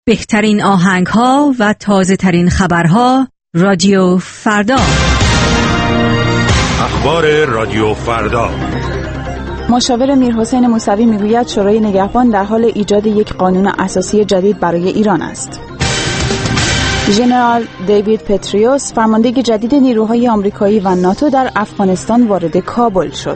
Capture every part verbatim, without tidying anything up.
بهترین آهنگ‌ها و تازه‌ترین خبرها رادیو فردا. اخبار رادیو فردا. مشاور میرحسین موسوی میگوید شورای نگهبان در حال ایجاد یک قانون اساسی جدید برای ایران است. ژنرال دیوید پتریوس فرمانده جدید نیروهای آمریکایی و ناتو در افغانستان وارد کابل شد.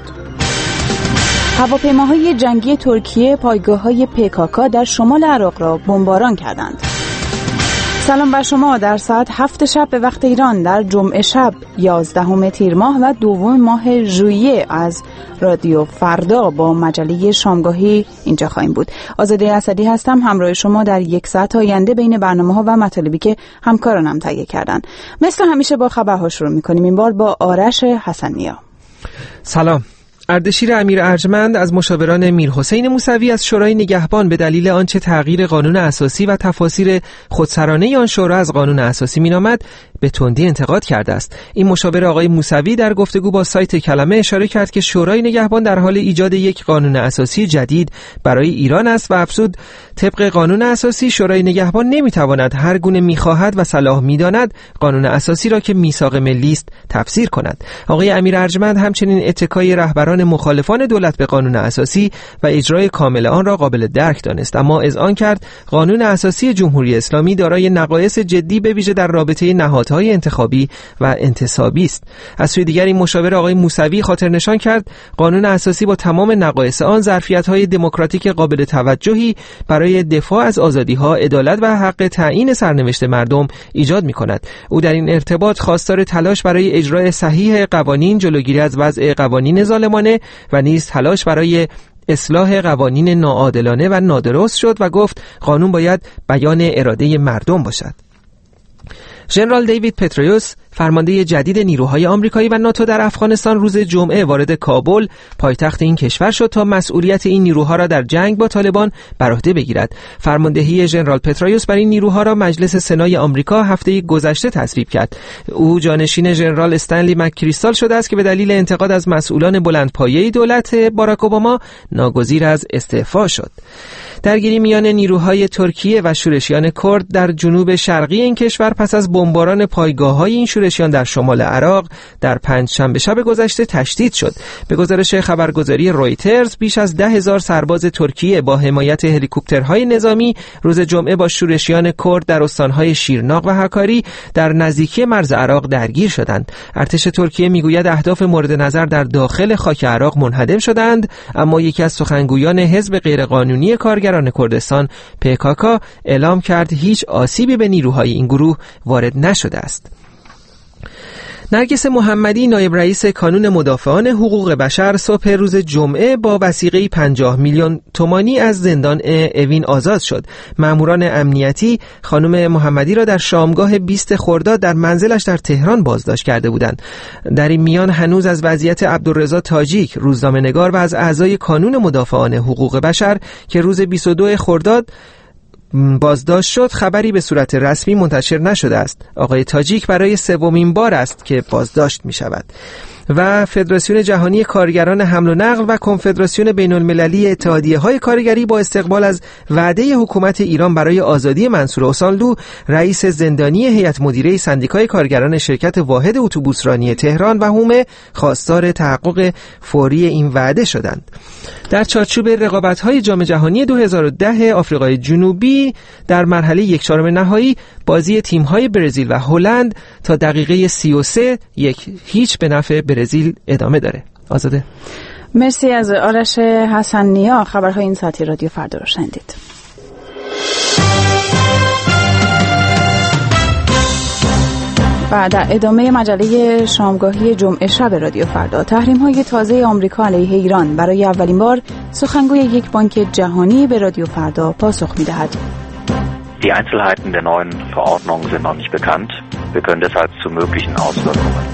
هواپیماهای جنگی ترکیه پایگاه‌های پیکاکا در شمال عراق را بمباران کردند. سلام بر شما. در ساعت هفت شب به وقت ایران در جمعه شب یازدهم تیر ماه و دوم ماه ژوئیه از رادیو فردا با مجله شامگاهی اینجا خواهیم بود. آزاده اسدی هستم، همراه شما در یک ساعت آینده بین برنامه‌ها و مطالبی که همکارانم تهیه کردن. مثل همیشه با خبرها شروع می‌کنیم، این بار با آرش حسن‌نیا. سلام. اردشیر امیر ارجمند از مشاوران میرحسین موسوی از شورای نگهبان به دلیل آنچه تغییر قانون اساسی و تفاسیر خودسرانه آن شورا از قانون اساسی مینامد به تندی انتقاد کرده است. این مشاور آقای موسوی در گفتگو با سایت کلمه اشاره کرد که شورای نگهبان در حال ایجاد یک قانون اساسی جدید برای ایران است و افزود طبق قانون اساسی شورای نگهبان نمیتواند هر گونه میخواهد و صلاح میداند قانون اساسی را که میثاق ملی است تفسیر کند. آقای امیر ارجمند همچنین اتکای رهبران مخالفان دولت به قانون اساسی و اجرای کامل آن را قابل درک دانست، اما اذعان کرد قانون اساسی جمهوری اسلامی دارای نقایص جدی به ویژه در رابطه نهادهای انتخابی و انتصابی است. از سوی دیگر این مشاور آقای موسوی خاطر نشان کرد قانون اساسی با تمام نقایص آن ظرفیت‌های دموکراتیک قابل توجهی برای دفاع از آزادی‌ها، عدالت و حق تعیین سرنوشت مردم ایجاد می‌کند. او در این ارتباط خواستار تلاش برای اجرای صحیح قوانین، جلوگیری از وضع قوانین ظالمانه و نیز تلاش برای اصلاح قوانین ناعادلانه و نادرست شد و گفت قانون باید بیان اراده مردم باشد. ژنرال دیوید پتریوس فرمانده جدید نیروهای آمریکایی و ناتو در افغانستان روز جمعه وارد کابل پایتخت این کشور شد تا مسئولیت این نیروها را در جنگ با طالبان بر عهده بگیرد. فرماندهی ژنرال پتریوس بر این نیروها را مجلس سنای آمریکا هفته گذشته تصویب کرد. او جانشین ژنرال استنلی مک‌کریستال شده است که به دلیل انتقاد از مسئولان بلندپایه دولت باراک اوباما ناگزیر از استعفا شد. درگیری میان نیروهای ترکیه و شورشیان کرد در جنوب شرقی این کشور پس از بمباران پایگاه‌های این شورشیان در شمال عراق در پنجشنبه شب گذشته تشدید شد. به گزارش خبرگزاری رویترز بیش از ده هزار سرباز ترکیه با حمایت هلیکوپترهای نظامی روز جمعه با شورشیان کرد در استانهای شیرناق و هکاری در نزدیکی مرز عراق درگیر شدند. ارتش ترکیه میگوید اهداف مورد نظر در داخل خاک عراق منهدم شدند، اما یکی از سخنگویان حزب غیرقانونی کارگران کردستان پیکاکا اعلام کرد هیچ آسیبی به نیروهای این گروه وارد نشده است. نرگس محمدی نایب رئیس کانون مدافعان حقوق بشر صبح روز جمعه با وثیقه پنجاه میلیون تومانی از زندان اوین آزاد شد. ماموران امنیتی خانم محمدی را در شامگاه بیست خرداد در منزلش در تهران بازداشت کرده بودند. در این میان هنوز از وضعیت عبدالرضا تاجیک روزنامه‌نگار و از اعضای کانون مدافعان حقوق بشر که روز بیست و دو خرداد بازداشت شد خبری به صورت رسمی منتشر نشده است. آقای تاجیک برای سومین بار است که بازداشت می شود. و فدراسیون جهانی کارگران حمل و نقل و کنفدراسیون بین المللی اتحادیه‌های کارگری با استقبال از وعده حکومت ایران برای آزادی منصور اوسانلو رئیس زندانی هیئت مدیره سندیکای کارگران شرکت واحد اتوبوسرانی تهران و هومه خواستار تحقق فوری این وعده شدند. در چارچوب رقابت‌های جام جهانی دو هزار و ده آفریقای جنوبی در مرحله یک چهارم نهایی بازی تیم‌های برزیل و هلند تا دقیقه سی و سه یک هیچ به نفع برزیل ادامه داره. آزاده. مرسی از آرش حسن‌نیا. خبرهای این ساعتی رادیو فردا رو شنیدید. و در ادامه مجله شامگاهی جمعه شب رادیو فردا، تحریم‌های تازه آمریکا علیه ایران برای اولین بار سخنگوی یک بانک جهانی به رادیو فردا پاسخ می‌دهد. Die Einzelheiten der neuen Verordnung sind noch nicht bekannt. Wir können deshalb zu möglichen Auswirkungen.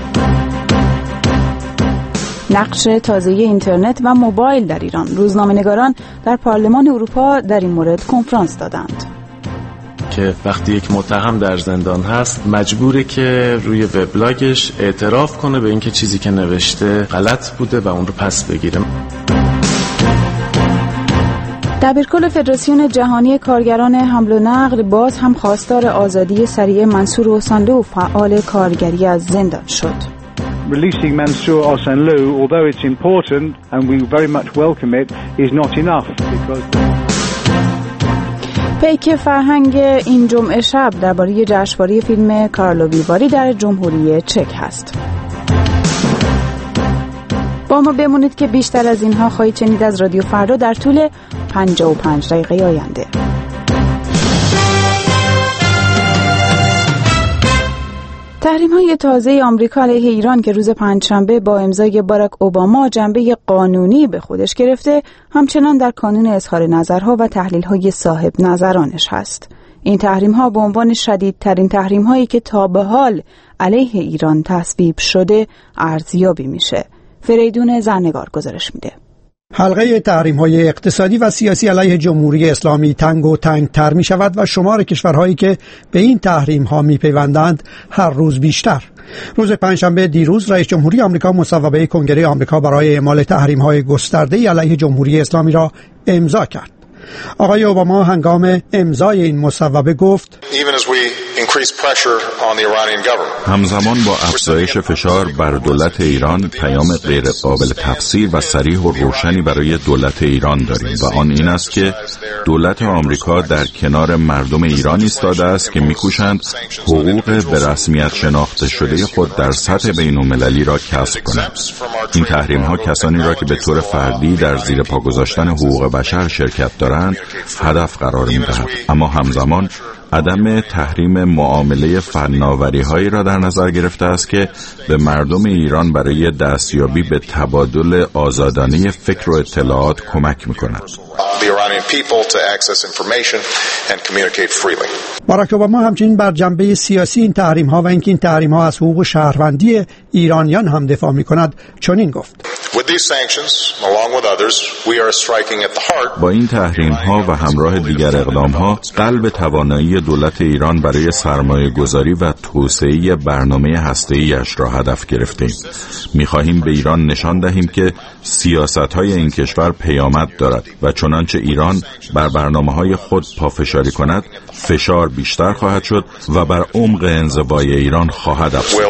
نقش تازه اینترنت و موبایل در ایران. روزنامه‌نگاران در پارلمان اروپا در این مورد کنفرانس دادند. که وقتی یک متهم در زندان هست مجبوره که روی وبلاگش اعتراف کنه به اینکه چیزی که نوشته غلط بوده و اون رو پس بگیره. دبیرکل فدراسیون جهانی کارگران حمل و نقل باز هم خواستار آزادی سریع منصور اوسانلو فعال کارگری از زندان شد. Releasing Mansour Osanloo, although it's important and we very much welcome it, is not enough because پیک فرهنگ این جمعه شب درباره جشنواره فیلم کارلووی واری در جمهوری چک هست. با ما بمونید که بیشتر از اینها خواهید شنید از رادیو فردا در طول پنجاه و پنج دقیقه آینده. تحریم‌های تازه آمریکا علیه ایران که روز پنجشنبه با امضای باراک اوباما جنبه قانونی به خودش گرفته، همچنان در کانون اظهار نظرها و تحلیل‌های صاحب نظرانش هست. این تحریم‌ها به عنوان شدیدترین تحریم‌هایی که تا به حال علیه ایران تصویب شده ارزیابی میشه. فریدون زرنگار گزارش میده. حلقه تحریم‌های اقتصادی و سیاسی علیه جمهوری اسلامی تنگ و تنگ‌تر می‌شود و شمار کشورهایی که به این تحریم‌ها می‌پیوندند هر روز بیشتر. روز پنجشنبه دیروز رئیس جمهوری آمریکا مصوبه کنگره آمریکا برای اعمال تحریم‌های گسترده‌ای علیه جمهوری اسلامی را امضا کرد. آقای اوباما هنگام امضای این مصوبه گفت: همزمان با افزایش فشار بر دولت ایران پیام غیر قابل تفسیر و صریح و روشنی برای دولت ایران داریم و آن این است که دولت آمریکا در کنار مردم ایران ایستاده است که می‌کوشند حقوق به رسمیت شناخته شده خود در سطح بین‌المللی را کسب کنند. این تحریم‌ها کسانی را که به طور فردی در زیر پا گذاشتن حقوق بشر شرکت دارند هدف قرار می‌دهد، اما همزمان عدم تحریم معامله فناوری‌هایی را در نظر گرفته است که به مردم ایران برای دستیابی به تبادل آزادانه فکر و اطلاعات کمک می‌کند. باراک اوباما همچنین بر جنبه سیاسی این تحریم‌ها و اینکه این تحریم‌ها از حقوق شهروندی ایرانیان هم دفاع می‌کند چنین گفت: با این تحریم‌ها و همراه دیگر اقدام‌ها قلب توانایی دولت ایران برای سرمایه‌گذاری و توسعه برنامه هسته‌ای‌اش را هدف گرفتیم. می‌خواهیم به ایران نشان دهیم که سیاست‌های این کشور پیامد دارد و چنانچه ایران بر برنامه‌های خود پافشاری کند، فشار بیشتر خواهد شد و بر عمق انزوای ایران خواهد افزود.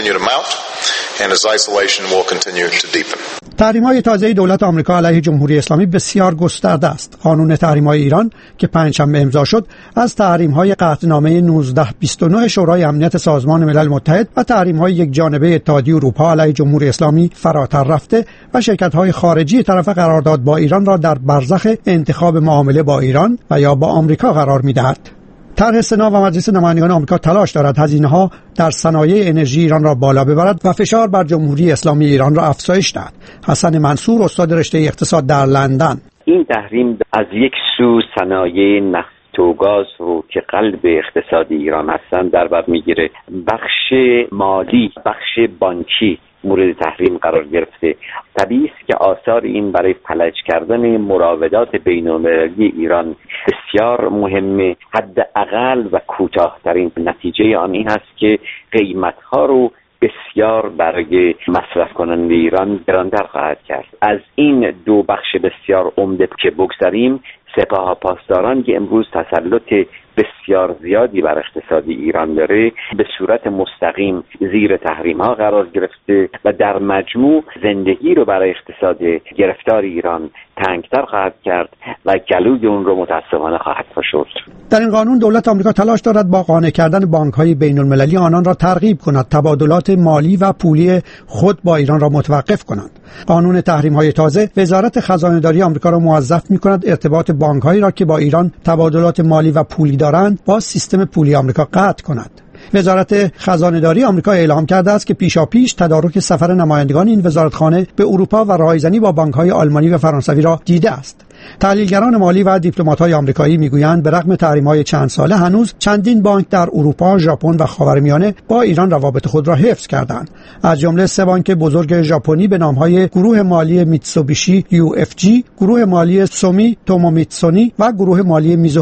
تحریم‌های تازه دولت آمریکا علیه جمهوری اسلامی بسیار گسترده است. قانون تحریم‌های ایران که پنجشنبه امضا شد، از تحریم‌های قطعنامه نوزده بیست و نه شورای امنیت سازمان ملل متحد و تحریم‌های یک جانبه اتحادیه اروپا علیه جمهوری اسلامی فراتر رفته و شرکت‌های خارجی طرف قرارداد با ایران را در برزخ انتخاب معامله با ایران و یا با آمریکا قرار می‌دهد. طرح سنا و مجلس نمایندگان آمریکا تلاش دارد هزینه‌ها در صنایع انرژی ایران را بالا ببرد و فشار بر جمهوری اسلامی ایران را افزایش دهد. حسن منصور، استاد رشته اقتصاد در لندن: این تحریم از یک سو صنایع نفت و گاز رو که قلب اقتصاد ایران هستند در بر میگیره، بخش مالی، بخش بانکی مورد تحریم قرار گرفته. طبیعی است که آثار این برای فلج کردن مراودات بین‌المللی ایران بسیار مهمه. حداقل و کوتاه‌ترین نتیجه آن این است که قیمت‌ها رو بسیار برای مصرف کننده ایران گرانتر خواهد کرد. از این دو بخش بسیار عمده که بگذاریم، سپاه پاسداران که امروز تسلط بسیار زیادی بر اقتصاد ایران داره به صورت مستقیم زیر تحریم ها قرار گرفته و در مجموع زندگی رو برای اقتصاد گرفتار ایران تنگتر خواهد کرد و گلوی اون رو متاسفانه خواهد فشرد. در این قانون دولت آمریکا تلاش دارد با قانع کردن بانک‌های بین‌المللی آنان را ترغیب کند تبادلات مالی و پولی خود با ایران را متوقف کنند. قانون تحریم‌های تازه وزارت خزانه‌داری آمریکا را موظف می‌کند ارتباط بانک‌هایی را که با ایران تبادلات مالی و پولی دارند با سیستم پولی آمریکا قطع کند. وزارت خزانه‌داری آمریکا اعلام کرده است که پیشاپیش تدارک سفر نمایندگان این وزارتخانه به اروپا و راهزنی با بانک‌های آلمانی و فرانسوی را دیده است. تحلیلگران مالی و دیپلمات‌های آمریکایی میگویند به رغم تحریم‌های چند ساله هنوز چندین بانک در اروپا، ژاپن و خاورمیانه با ایران روابط خود را حفظ کردند. از جمله سه بانک بزرگ ژاپنی به نام‌های گروه مالی میتسوبیشی یو اف جی، گروه مالی سومی تومومیتسونی و گروه مالی میزوهو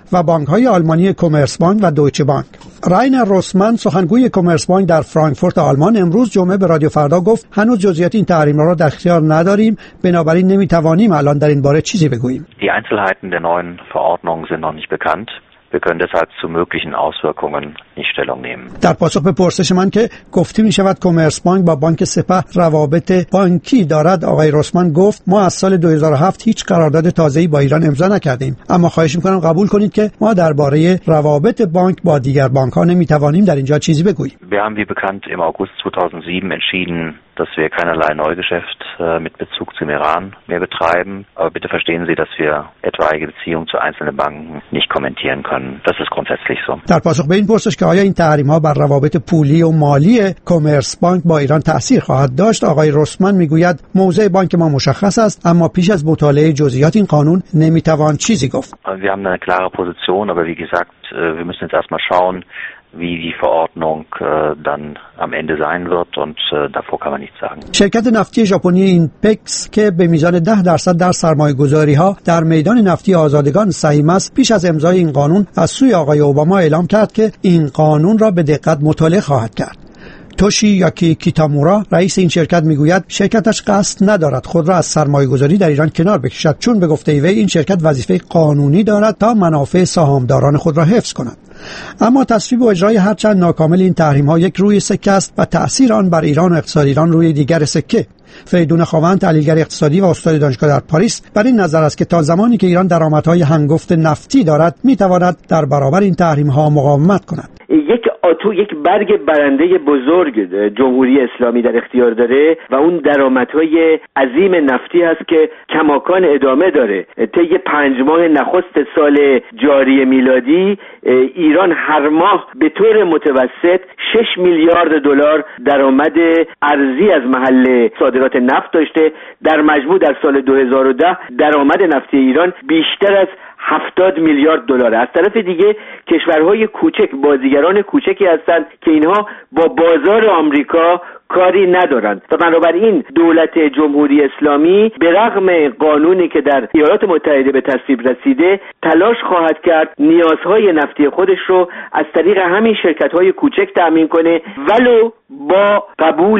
و بانک‌های آلمانی کمرسبانک و دویچه بانک. راینر روسمن سخنگوی کمرسبانک در فرانکفورت آلمان امروز جمعه به رادیو فردا گفت هنوز جزئیات این تحریم‌ها را در اختیار نداریم، بنابراین نمی‌توانیم الان در این باره چیزی بگوییم. Die Einzelheiten der neuen Verordnung sind noch nicht bekannt. Wir können deshalb zu möglichen Auswirkungen nicht Stellung nehmen. در پاسخ به پرسش من که گفته می شود کمرسبانک با بانک سپه روابط بانکی دارد، آقای روسمن گفت ما از سال دو هزار و هفت هیچ قرارداد تازه‌ای با ایران امضا نکردیم، اما خواهش می‌کنم قبول کنید که ما درباره روابط بانک با دیگر بانک‌ها نمی‌توانیم در اینجا چیزی بگوییم. Wir haben wie bekannt im August zweitausendsieben entschieden, dass wir keinerlei Neugeschäft äh, mit Bezug zum Iran mehr betreiben. Aber bitte verstehen Sie, dass wir etwaige Beziehungen zu einzelnen Banken nicht kommentieren können. Das ist grundsätzlich so. در پاسخ به این پرسش که آیا این تحریم‌ها بر روابط پولی و مالی کمرسبانک با ایران تأثیر خواهد داشت، آقای روسمن میگوید موضع بانک ما مشخص است، اما پیش از مطالعه جزئیات این قانون نمیتوان چیزی گفت. Wir haben eine klare Position, aber wie gesagt, wir müssen jetzt erstmal schauen, wie die Verordnung äh, dann am Ende sein wird und äh, davor kann man nichts sagen. شرکت نفتی ژاپنی اینپکس که به میزان ده درصد در سرمایه‌گذاری‌ها در میدان نفتی آزادگان سهیم است، پیش از امضای این قانون از سوی آقای اوباما اعلام کرد که این قانون را به دقت مطالعه خواهد کرد. توشی یاکی کیتامورا رئیس این شرکت میگوید شرکتش قصد ندارد خود را از سرمایه‌گذاری در ایران کنار بکشد، چون به گفته وی این شرکت وظیفه قانونی دارد تا منافع سهامداران خود را حفظ کند. اما تصویب و اجرای هرچند ناکامل این تحریم‌ها یک روی سکه است و تأثیر آن بر ایران و اقتصاد ایران روی دیگر سکه. فریدون خاوند تحلیلگر اقتصادی و استاد دانشگاه در پاریس بر این نظر است که تا زمانی که ایران درآمدهای هنگفت نفتی دارد میتواند در برابر این تحریم‌ها مقاومت کند. یک آتو یک برگ برنده بزرگ جمهوری اسلامی در اختیار داره و اون درآمدهای عظیم نفتی هست که کماکان ادامه داره. طی پنج ماه نخست سال جاری میلادی ایران هر ماه به طور متوسط شش میلیارد دلار درآمد ارزی از محل صادرات نفت داشته. در مجموع در سال دو هزار و ده درآمد نفتی ایران بیشتر از هفتاد میلیارد دلار. از طرف دیگه کشورهای کوچک بازیگران کوچکی هستند که اینها با بازار آمریکا کاری ندارند و بنابراین دولت جمهوری اسلامی به رغم قانونی که در ایالات متحده به تصویب رسیده تلاش خواهد کرد نیازهای نفتی خودش رو از طریق همین شرکت‌های کوچک تأمین کنه، ولو با قبول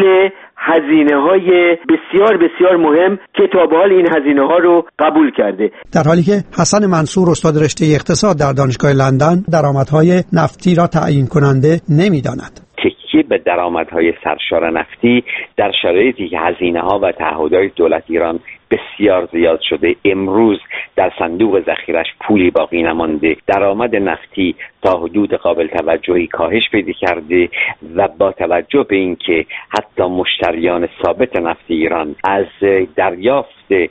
هزینه‌های بسیار بسیار مهم که تا به حال این هزینه‌ها رو قبول کرده. در حالی که حسن منصور استاد رشته اقتصاد در دانشگاه لندن درآمدهای نفتی را تعیین کننده نمی‌داند. تکیه به درآمدهای سرشار نفتی در شرایطی که هزینه‌ها و تعهدات دولت ایران بسیار زیاد شده، امروز در صندوق ذخیرش پولی باقی نمانده، درآمد نفتی تا حدود قابل توجهی کاهش پیدا کرده و با توجه به اینکه حتی مشتریان ثابت نفت ایران از دریافت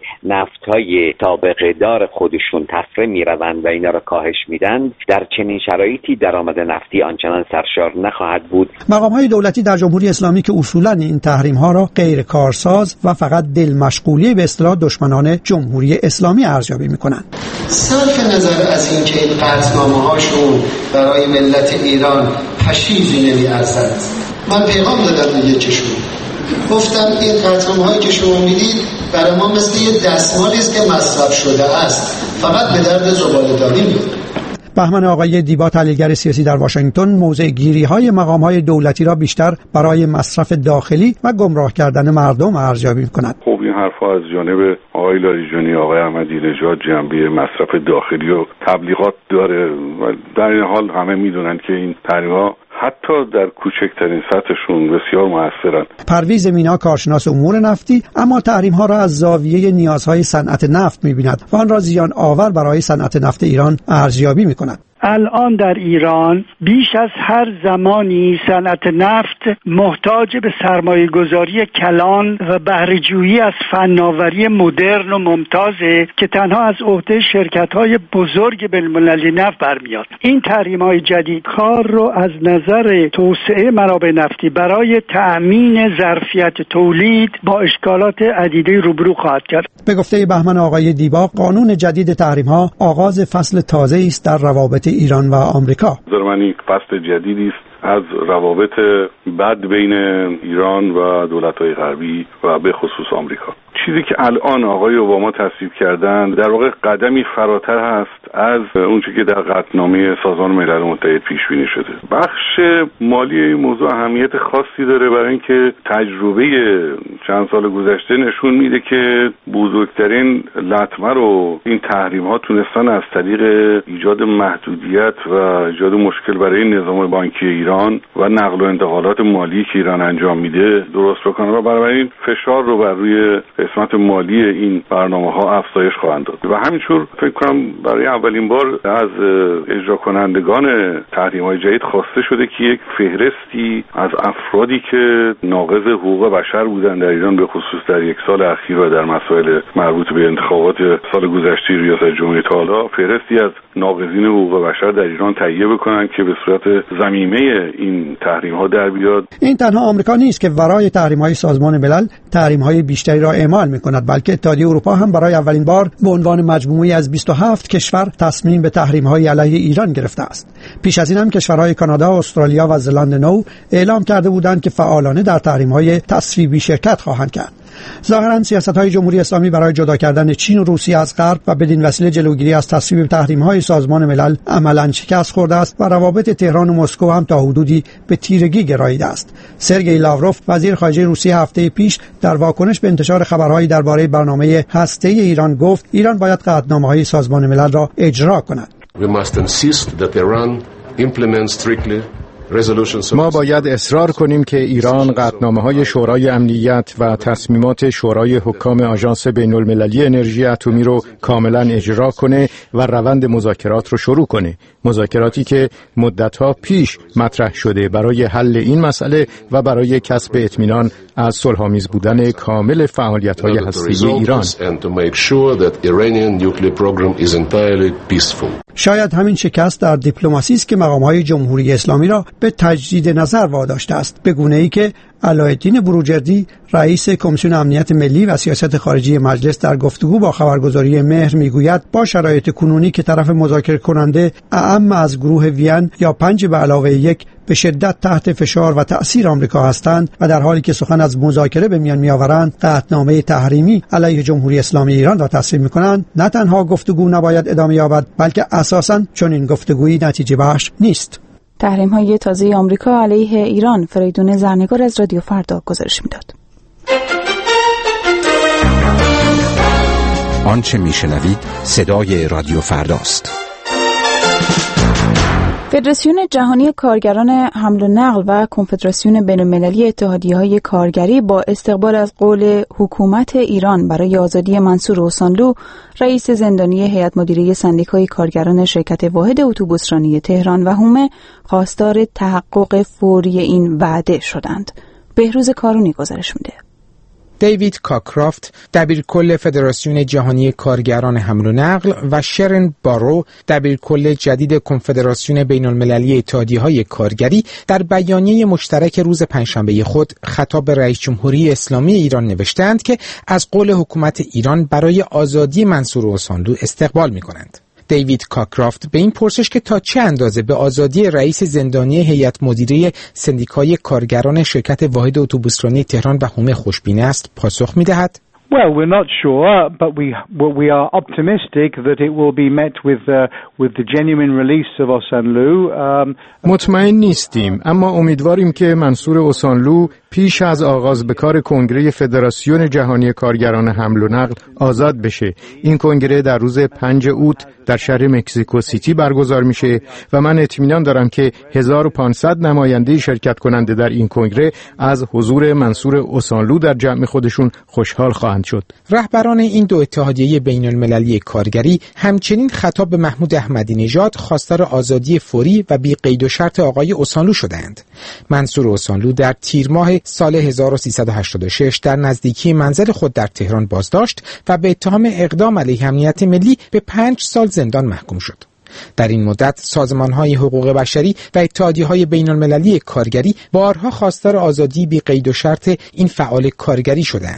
نفت‌های طابقه دار خودشون تفره می‌روند و اینا را کاهش میدن، در چنین شرایطی درآمد نفتی آنچنان سرشار نخواهد بود. مقام‌های دولتی در جمهوری اسلامی که اصولاً این تحریم‌ها را غیر کارساز و فقط دل مشغولی به اصطلاح دشمنان جمهوری اسلامی ارزیابی می‌کنند. صرف نظر از اینکه این قطعنامه‌هاشون برای ملت ایران پشیزی نمی‌ارزد، من پیغام دادم به یکیشون، گفتم این قطعنامه‌هایی که شما میدید برای ما مثل یه دستمالی است که مصرف شده است، فقط به درد زباله‌دانی میاد. بهمن آقای دیبا تحلیلگر سیاسی در واشنگتن موضع گیری‌های مقام‌های دولتی را بیشتر برای مصرف داخلی و گمراه کردن مردم ارزیابی می‌کند. خب این حرفا از جانب آقای لاریجانی، آقای احمدی نژاد جنبه مصرف داخلی و تبلیغات داره و در این حال همه می‌دونن که این تحریم‌ها حتی در کوچکترین سطحشون بسیار موثرند. پرویز مینا کارشناس امور نفتی اما تحریم‌ها را از زاویه نیازهای صنعت نفت می‌بیند و آن را زیان آور برای صنعت نفت ایران ارزیابی می‌کند. الان در ایران بیش از هر زمانی صنعت نفت محتاج به سرمایه گذاری کلان و بهره‌جویی از فناوری مدرن و ممتازه که تنها از عهده شرکت‌های بزرگ بین‌المللی نفت برمیاد. این تحریم‌های جدید کار رو از نظر توسعه منابع نفتی برای تأمین ظرفیت تولید با اشکالات عدیده روبرو خواهد کرد. به گفته بهمن آقای دیبا قانون جدید تحریم‌ها آغاز فصل تازه‌ای است در روابط ایران و آمریکا. در من یک فصل جدیدی است از روابط بد بین ایران و دولت‌های غربی و به خصوص آمریکا. چیزی که الان آقای اوباما تصویب کردن در واقع قدمی فراتر هست از اونچه که در قطعنامه سازمان ملل متحد پیش بینی شده. بخش مالی این موضوع اهمیت خاصی داره برای اینکه تجربه چند سال گذشته نشون میده که بزرگترین لطمه رو این تحریم ها تونستن از طریق ایجاد محدودیت و ایجاد مشکل برای نظام بانکی ایران و نقل و انتقالات مالی که ایران انجام میده درست بکنه و بنابراین فشار رو بر روی قسمت مالی این برنامه ها افزایش خواهند داد و همینطور فکر کنم برای اولین بار از اجرا کنندگان تحریم های جدید خواسته شده که یک فهرستی از افرادی که ناقض حقوق بشر بودن در ایران به خصوص در یک سال اخیر و در مسائل مربوط به انتخابات سال گذشته ریاست جمهوری تا حالا فهرستی از ناقضین حقوق بشر در ایران تهیه بکنن که به صورت ضمیمه این تحریم ها در بیاد. این تنها آمریکا نیست که ورای تحریم های سازمان ملل تحریم های بیشتری را اعمال می‌کند، بلکه اتحادیه اروپا هم برای اولین بار به عنوان مجموعه‌ای از بیست و هفت کشور تصمیم به تحریم‌های علیه ایران گرفته است. پیش از این هم کشورهای کانادا، استرالیا و زلاند نو اعلام کرده بودند که فعالانه در تحریم‌های تصویبی شرکت خواهند کرد. ظاهراً سیاست‌های جمهوری اسلامی برای جدا کردن چین و روسیه از غرب و بدین وسیله جلوگیری از تصویب تحریم‌های سازمان ملل عملاً شکست خورده است و روابط تهران و مسکو هم تا حدودی به تیرگی گراییده است. سرگئی لاوروف وزیر خارجه روسیه هفته پیش در واکنش به انتشار خبرهایی درباره برنامه هسته‌ای ایران گفت ایران باید قطعنامه‌های سازمان ملل را اجرا کند. We must insist that Iran implements strictly ما باید اصرار کنیم که ایران قطعنامه‌های شورای امنیت و تصمیمات شورای حکام آژانس بین‌المللی انرژی اتمی رو کاملا اجرا کنه و روند مذاکرات رو شروع کنه. مذاکراتی که مدت‌ها پیش مطرح شده برای حل این مسئله و برای کسب اطمینان از صلح‌آمیز بودن کامل فعالیت‌های هسته‌ای ایران. شاید همین شکست در دیپلماسی است که مقام‌های جمهوری اسلامی را به تجدید نظر واداشته است، به گونه‌ای که علایالدین بروجردی رئیس کمیسیون امنیت ملی و سیاست خارجی مجلس در گفتگو با خبرگزاری مهر میگوید با شرایط کنونی که طرف مذاکره کننده اعم از گروه وین یا پنج به علاوه یک به شدت تحت فشار و تأثیر آمریکا هستند و در حالی که سخن از مذاکره به میان میآورند قطعنامه تحریمی علیه جمهوری اسلامی ایران را تصویب می‌کنند، نه تنها گفتگو نباید ادامه یابد بلکه اساساً چون این گفتگویی نتیجه بخش نیست. تحریم‌های تازه آمریکا علیه ایران. فریدون زرنگار از رادیو فردا گزارش می‌داد. آنچه میشنوید صدای رادیو فرداست. فدراسیون جهانی کارگران حمل و نقل و کنفدراسیون بین‌المللی اتحادیه‌های کارگری با استقبال از قول حکومت ایران برای آزادی منصور اوسانلو، رئیس زندانی هیئت مدیره سندیکای کارگران شرکت واحد اتوبوسرانی تهران و حومه، خواستار تحقق فوری این وعده شدند. بهروز کارونی گزارش میده. دیوید کاکرافت، دبیرکل فدراسیون جهانی کارگران حمل و نقل و شرن بارو، دبیرکل جدید کنفدراسیون بین‌المللی اتحادیه‌های کارگری، در بیانیه مشترک روز پنجشنبه خود خطاب به رئیس جمهوری اسلامی ایران نوشتند که از قول حکومت ایران برای آزادی منصور اوسانلو استقبال می‌کنند. دیوید کاکرافت به این پرسش که تا چه اندازه به آزادی رئیس زندانی هیئت مدیره سندیکای کارگران شرکت واحد اتوبوسرانی تهران و حومه خوشبین است پاسخ می‌دهد. Well, we're not sure, but we we are optimistic that it will be met with uh, with the genuine release of Osanlu. Um, مطمئن نیستیم، اما امیدواریم که منصور اوسانلو پیش از آغاز به کار کنگره فدراسیون جهانی کارگران حمل و نقل آزاد بشه. این کنگره در روز پنج اوت در شهر مکزیکو سیتی برگزار میشه و من اطمینان دارم که هزار و پانصد نماینده شرکت کننده در این کنگره از حضور منصور اوسانلو در جمع خودشون خوشحال خواهند شد. رهبران این دو اتحادیه بین‌المللی کارگری همچنین خطاب به محمود احمدی نژاد خواستار آزادی فوری و بی قید و شرط آقای اوسانلو شدند. منصور اوسانلو در تیر ماه سال هزار و سیصد و هشتاد و شش در نزدیکی منزل خود در تهران بازداشت و به اتهام اقدام علیه امنیت ملی به پنج سال زندان محکوم شد. در این مدت سازمان‌های حقوق بشری و اتحادیه‌های بین‌المللی کارگری بارها خواستار آزادی بی قید و شرط این فعال کارگری شدند.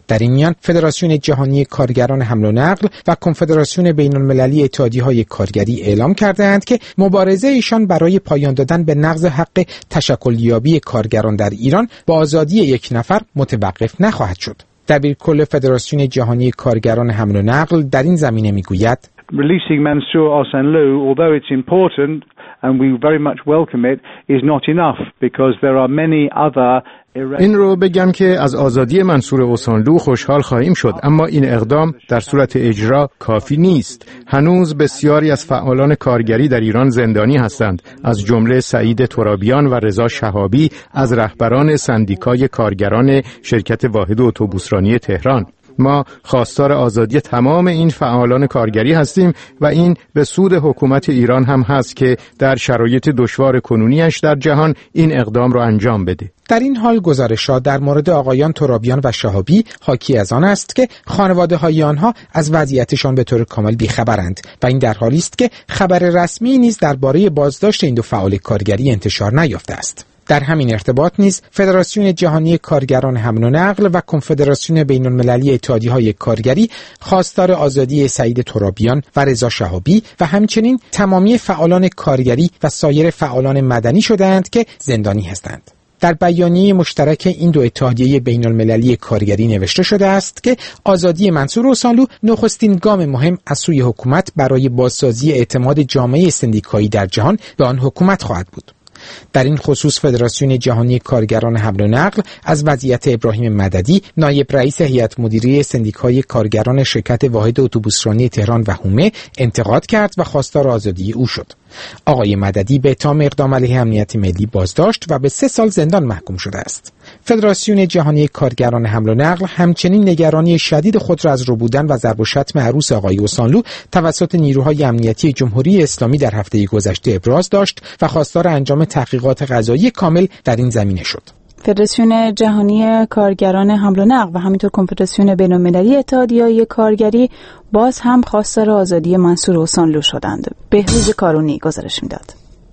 در این میان فدراسیون جهانی کارگران حمل و نقل و کنفدراسیون بین‌المللی اتحادیه‌های کارگری اعلام کردند که مبارزه ایشان برای پایان دادن به نقض حق تشکلیابی کارگران در ایران با آزادی یک نفر متوقف نخواهد شد. دبیرکل فدراسیون جهانی کارگران حمل و نقل در این زمینه میگوید Releasing Mansour Ahsanloo, although it's important and we very much welcome it, is not enough because there are many other این رو بگم که از آزادی منصور احسانلو خوشحال خواهیم شد، اما این اقدام در صورت اجرا کافی نیست. هنوز بسیاری از فعالان کارگری در ایران زندانی هستند، از جمله سعید ترابیان و رضا شهابی از رهبران سندیکای کارگران شرکت واحد اتوبوسرانی تهران. ما خواستار آزادی تمام این فعالان کارگری هستیم و این به سود حکومت ایران هم هست که در شرایط دشوار کنونیش در جهان این اقدام را انجام بده. در این حال گزارش‌ها در مورد آقایان ترابیان و شهابی حاکی از آن است که خانواده‌های آنها از وضعیتشان به طور کامل بی‌خبرند و این در حالی است که خبر رسمی نیز درباره بازداشت این دو فعال کارگری انتشار نیافته است. در همین ارتباط نیز فدراسیون جهانی کارگران حمل و نقل و کنفدراسیون بین‌المللی اتحادیه‌های کارگری خواستار آزادی سعید ترابیان و رضا شهابی و همچنین تمامی فعالان کارگری و سایر فعالان مدنی شدند که زندانی هستند. در بیانیه مشترک این دو اتحادیه بین‌المللی کارگری نوشته شده است که آزادی منصور احسانلو نخستین گام مهم از سوی حکومت برای بازسازی اعتماد جامعه سندیکایی در جهان به آن حکومت خواهد بود. در این خصوص فدراسیون جهانی کارگران حمل و نقل از وضعیت ابراهیم مددی، نایب رئیس هیئت مدیره سندیکای کارگران شرکت واحد اتوبوسرانی تهران و حومه انتقاد کرد و خواستار آزادی او شد. آقای مددی به اتهام اقدام علیه امنیت ملی بازداشت و به سه سال زندان محکوم شده است. فدراسیون جهانی کارگران حمل و نقل همچنین نگرانی شدید خود را از ربودن و ضرب و شتم عروس آقای احسانلو توسط نیروهای امنیتی جمهوری اسلامی در هفته گذشته ابراز داشت و خواستار انجام تحقیقات قضایی کامل در این زمینه شد. فدراسیون جهانی کارگران حمل و نقل و همینطور کنفدراسیون بین‌المللی اتحادیه‌های کارگری باز هم خواستار آزادی منصور احسانلو شدند. بهروز کارونی گزارش می‌داد.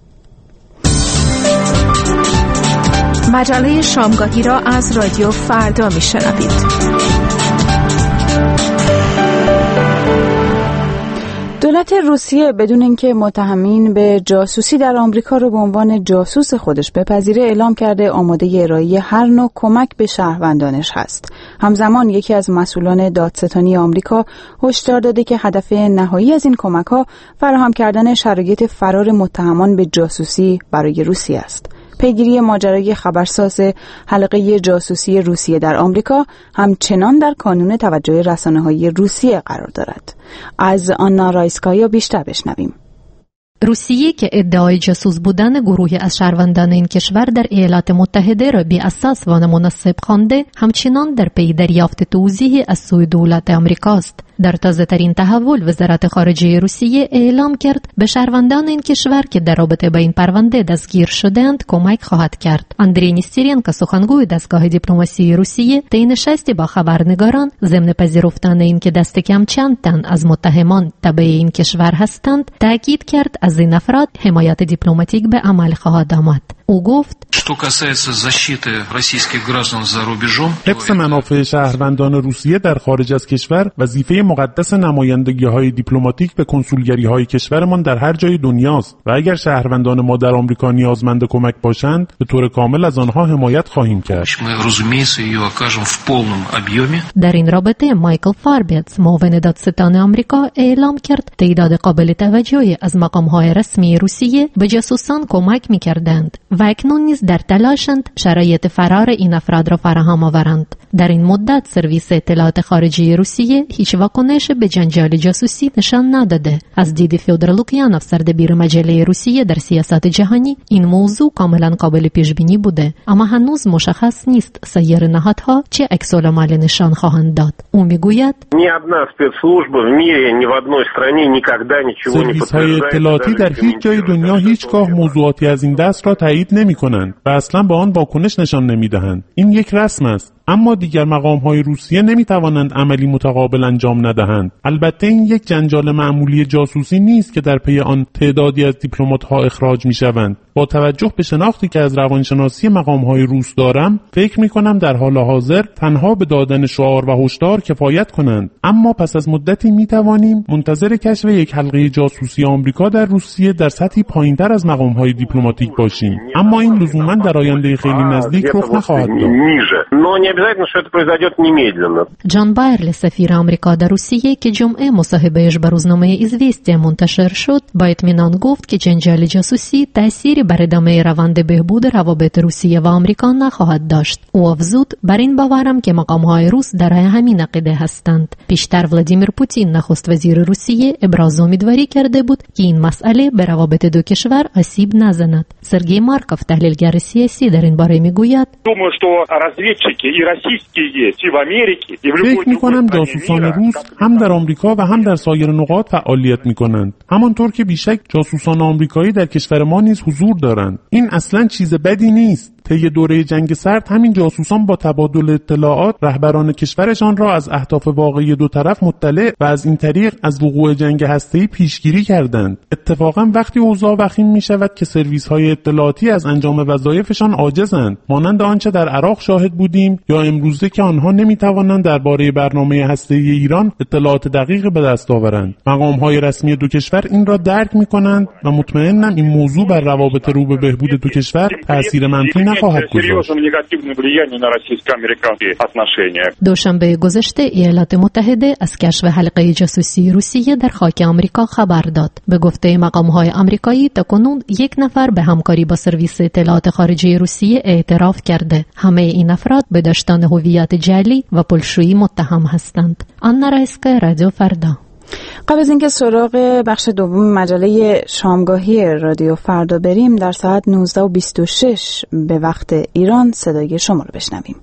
مجله شامگاهی را از رادیو فردا می‌شنوید. دولت روسیه بدون اینکه متهمین به جاسوسی در آمریکا رو به عنوان جاسوس خودش بپذیره اعلام کرده آماده ارائه هر نوع کمک به شهروندانش هست. همزمان یکی از مسئولان دادستانی آمریکا هشدار داده که هدف نهایی از این کمک‌ها فراهم کردن شرایط فرار متهمان به جاسوسی برای روسیه است. پیگیری ماجرای خبرساز حلقه جاسوسی روسیه در آمریکا همچنان در کانون توجه رسانه‌های روسیه قرار دارد. از آنا رایسکایا بیشتر بشنویم. روسیه که ادعای جاسوس بودن گروهی از شهروندان این کشور در ایالات متحده را بی اساس و نامناسب خوانده، همچنان در پی دریافت توضیحی از سوی دولت آمریکاست. در تازه ترین تحول وزارت خارجه روسیه اعلام کرد به شهروندان این کشور که در رابطه با این پرونده دستگیر شدند کمک خواهد کرد. اندری نیسترینکو سخنگوی دستگاه دیپلماسی روسیه طی نشستی با خبرنگاران ضمن پذیرفتن اینکه دست کم چند تن از متهمان تبع این کشور هستند تاکید کرد از این افراد حمایت دیپلماتیک به عمل خواهد آمد. او گفت حفظ منافع شهروندان روسیه در خارج از کشور وظیفه مقدس نمایندگی‌های دیپلماتیک به کنسولگری‌های کشورمان در هر جای دنیاست و اگر شهروندان ما در آمریکا نیازمند کمک باشند به طور کامل از آنها حمایت خواهیم کرد. در این رابطه مایکل فاربیتس معاون دادستان آمریکا اعلام کرد تعداد قابل توجهی از مقام‌های رسمی روسیه به جاسوسان کمک می‌کردند و اکنون نیز در تلاشند شرایط فرار این افراد را فراهم آورند. در این مدت سرویس اطلاعات خارجی روسیه هیچ واکنش به جنجال جاسوسی نشان نداده. از دید فیودور لوکیانوف سردبیر مجله روسیه در سیاست جهانی این موضوع کاملا قابل پیش بینی بوده، اما هنوز مشخص نیست سایر نهادها چه عکس‌العمل نشان خواهند داد. او میگوید سرویس‌های اطلاعاتی در هیچ جای دنیا هیچگاه موضوعاتی از این دست را تایید نمی‌کنند و اصلا با آن واکنش نشان نمی‌دهند. این یک رسم است. اما دیگر مقام‌های روسیه نمی‌توانند عملی متقابل انجام ندهند. البته این یک جنجال معمولی جاسوسی نیست که در پی آن تعدادی از دیپلمات‌ها اخراج می‌شوند. با توجه به شناختی که از روانشناسی مقام‌های روس دارم، فکر می‌کنم در حال حاضر تنها به دادن شعار و هشدار کفایت کنند. اما پس از مدتی می‌توانیم منتظر کشف یک حلقه جاسوسی آمریکا در روسیه در سطحی پایین‌تر از مقام‌های دیپلماتیک باشیم. اما این لزوماً در آینده خیلی نزدیک رخ نخواهد داد. جان بایرل سفیر آمریکا در روسیه که جمعه مصاحبهش به روزنامه ایزویستیا منتشر شد با اطمینان گفت که جنجال جاسوسی تأثیری بر ادامه روند بهبود روابط روسیه و آمریکا نخواهد داشت. او افزود بر این باورم که مقام‌های روس در همین عقیده هستند. پیشتر ولادیمیر پوتین نخست وزیر روسیه ابراز امیدواری کرده بود که این مسئله به روابط دو کشور آسیب نزند. سرگئی مارکوف تحلیلگر سیاسی در این باره میگوید فکر می‌کنم جاسوسان روس هم در آمریکا و هم در سایر نقاط فعالیت می‌کنند. همانطور که بیشک جاسوسان آمریکایی در کشور ما نیز حضور دارند. این اصلاً چیز بدی نیست. طی دوره جنگ سرد همین جاسوسان با تبادل اطلاعات رهبران کشورشان را از اهداف واقعی دو طرف مطلع و از این طریق از وقوع جنگ هسته‌ای پیشگیری کردند. اتفاقا وقتی اوضاع وخیم می‌شود که سرویس‌های اطلاعاتی از انجام وظایفشان عاجزند، مانند آنچه در عراق شاهد بودیم یا امروزه که آنها نمی‌توانند درباره برنامه هسته‌ای ایران اطلاعات دقیق به دست آورند. مقام‌های رسمی دو کشور این را درک می‌کنند و مطمئنم این موضوع بر روابط رو به بهبود دو کشور تأثیر منفی خواهد گذاشت. دوشنبه گذشته ایالات متحده از کشف حلقه جاسوسی روسیه در خاک آمریکا خبر داد. به گفته مقام‌های آمریکایی تاکنون یک نفر به همکاری با سرویس اطلاعات خارجی روسیه اعتراف کرده. همه این افراد به داشتن هویت جعلی و پولشویی متهم هستند. آنا رایسکا، رادیو فردا. قبل از اینکه سراغ بخش دوم مجله شامگاهی رادیو فردا بریم، در ساعت نوزده و بیست و شش به وقت ایران صدای شما رو بشنویم.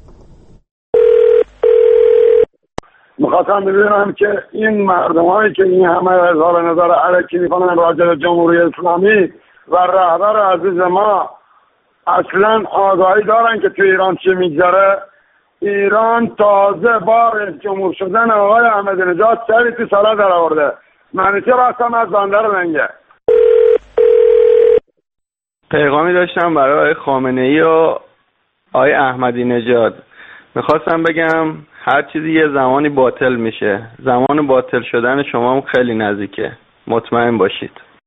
میخواستم بدونم که این مردمایی که این همه اظهار نظر علیکی میکنن راجع به جمهوری اسلامی و رهبر عزیز ما اصلا آگاهی دارن که تو ایران چی میگذره؟ ایران تازه بار جمهور شدن آقای احمدی نژاد سری تو سالا در آورده. منیچه راستم از بندر لنگه. پیغامی داشتم برای آقای خامنه‌ای و آقای احمدی نژاد. میخواستم بگم هر چیزی یه زمانی باطل میشه. زمان باطل شدن شما هم خیلی نزدیکه. مطمئن باشید.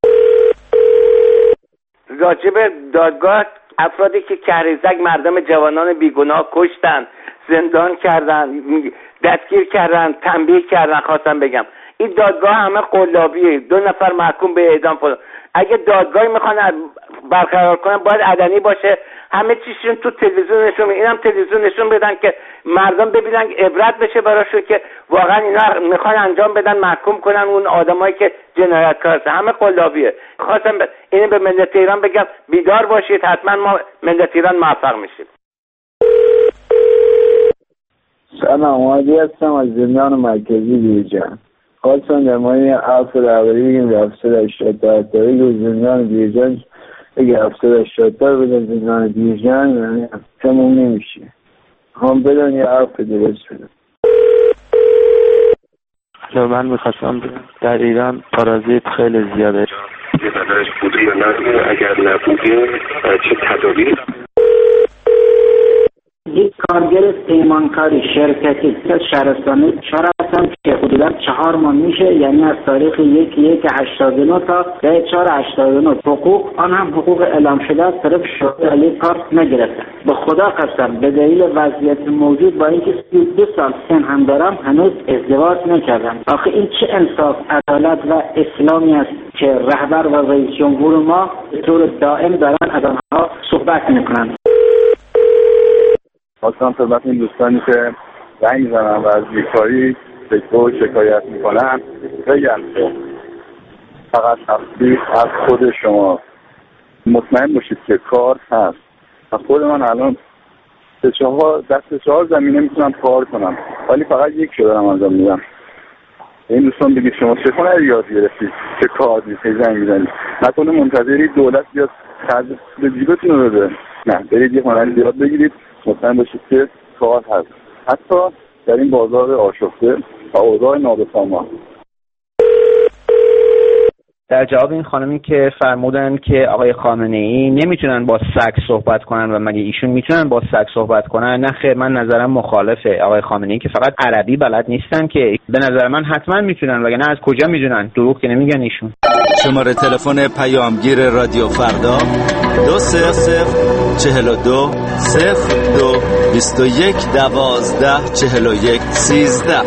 راجب دادگاه افرادی که کهریزک مردم جوانان بیگناه کشتن، زندان کردن، دستگیر کردن، تنبیه کردن، خواستم بگم این دادگاه همه قلابیه. دو نفر محکوم به اعدام شدن. اگه دادگاهی میخوان برقرار کنن باید عدنی باشه. همه چیزشون تو تلویزیون نشون میدن. اینم تلویزیون نشون بدن که مردم ببینن، عبرت بشه براشون که واقعا اینا میخوان انجام بدن، محکوم کنن اون آدمایی که جنایتکار هستن. همه قلابیه. خواستم اینو به ملت ایران بگم بیدار باشید، حتما ما ملت ایران موفق میشیم. سلام، عادی هستم از زندان مرکزی بیرجان. خواستم در مورد عفو درباره بگیم به هفتصد و هشتاد تا تایی و زندان بیرجان اگه هفتصد و هشتاد تا بدن زندان بیرجان یعنی تموم نمیشه. هم بدن یا عفو درست بدن. من میخواستم در ایران پارازیت خیلی زیاده. یه بدنش بوده یا نه؟ اگر نبوده چه تدابیری؟ یک کارگر پیمانکاری شرکتی که شهرستانی چهار هستم که حدودا چهار ماه میشه، یعنی از تاریخ یک یک هشتاد و نه تا ده چهار هشتاد و نه حقوق آن هم حقوق اعلام شده از طرف شورای عالی کار نگرفتن. به خدا قسم به دلیل وضعیت موجود با اینکه سی و دو سال سن هم دارم هنوز ازدواج نکردم. آخه این چه انصاف، عدالت و اسلامی است که رهبر و رئیس جمهور ما به طور دائم دارن از آنها صحبت میکنند. خواستم خدمت این دوستانی که زنگ زنن و از بیکاری فکر و شکایت میکنن بگم که فقط تفصیل از خود شما مطمئن باشید که کار هست. از خود من الان سه چهار دست چهار زمینه میتونم کار کنم ولی فقط یک شو دارم انجام میدم. این دوستان بگید شما چه کنه یاد گرفتید که کار نیست زنگ میزنید نکنه منتظری دولت بیاد خرج به جیبتون رو بده. نه، برید یه هنری یاد بگیرید، مطمئن باشید که کار هست. حتی در این بازار آشفته و اوضاع نابسامان. در جواب این خانمی که فرمودن که آقای خامنه‌ای نمیتونن با سگ صحبت کنن و مگه ایشون میتونن با سگ صحبت کنن؟ نه خیر، من نظرم مخالفه. آقای خامنه‌ای که فقط عربی بلد نیستن که، به نظر من حتما میتونن، وگرنه از کجا میدونن؟ دروغ که نمیگن ایشون. شماره تلفن پیامگیر رادیو فردا دو صفر صفر چهل و دو صفر دو بیست و یک دوازده چهل و یک سیزده.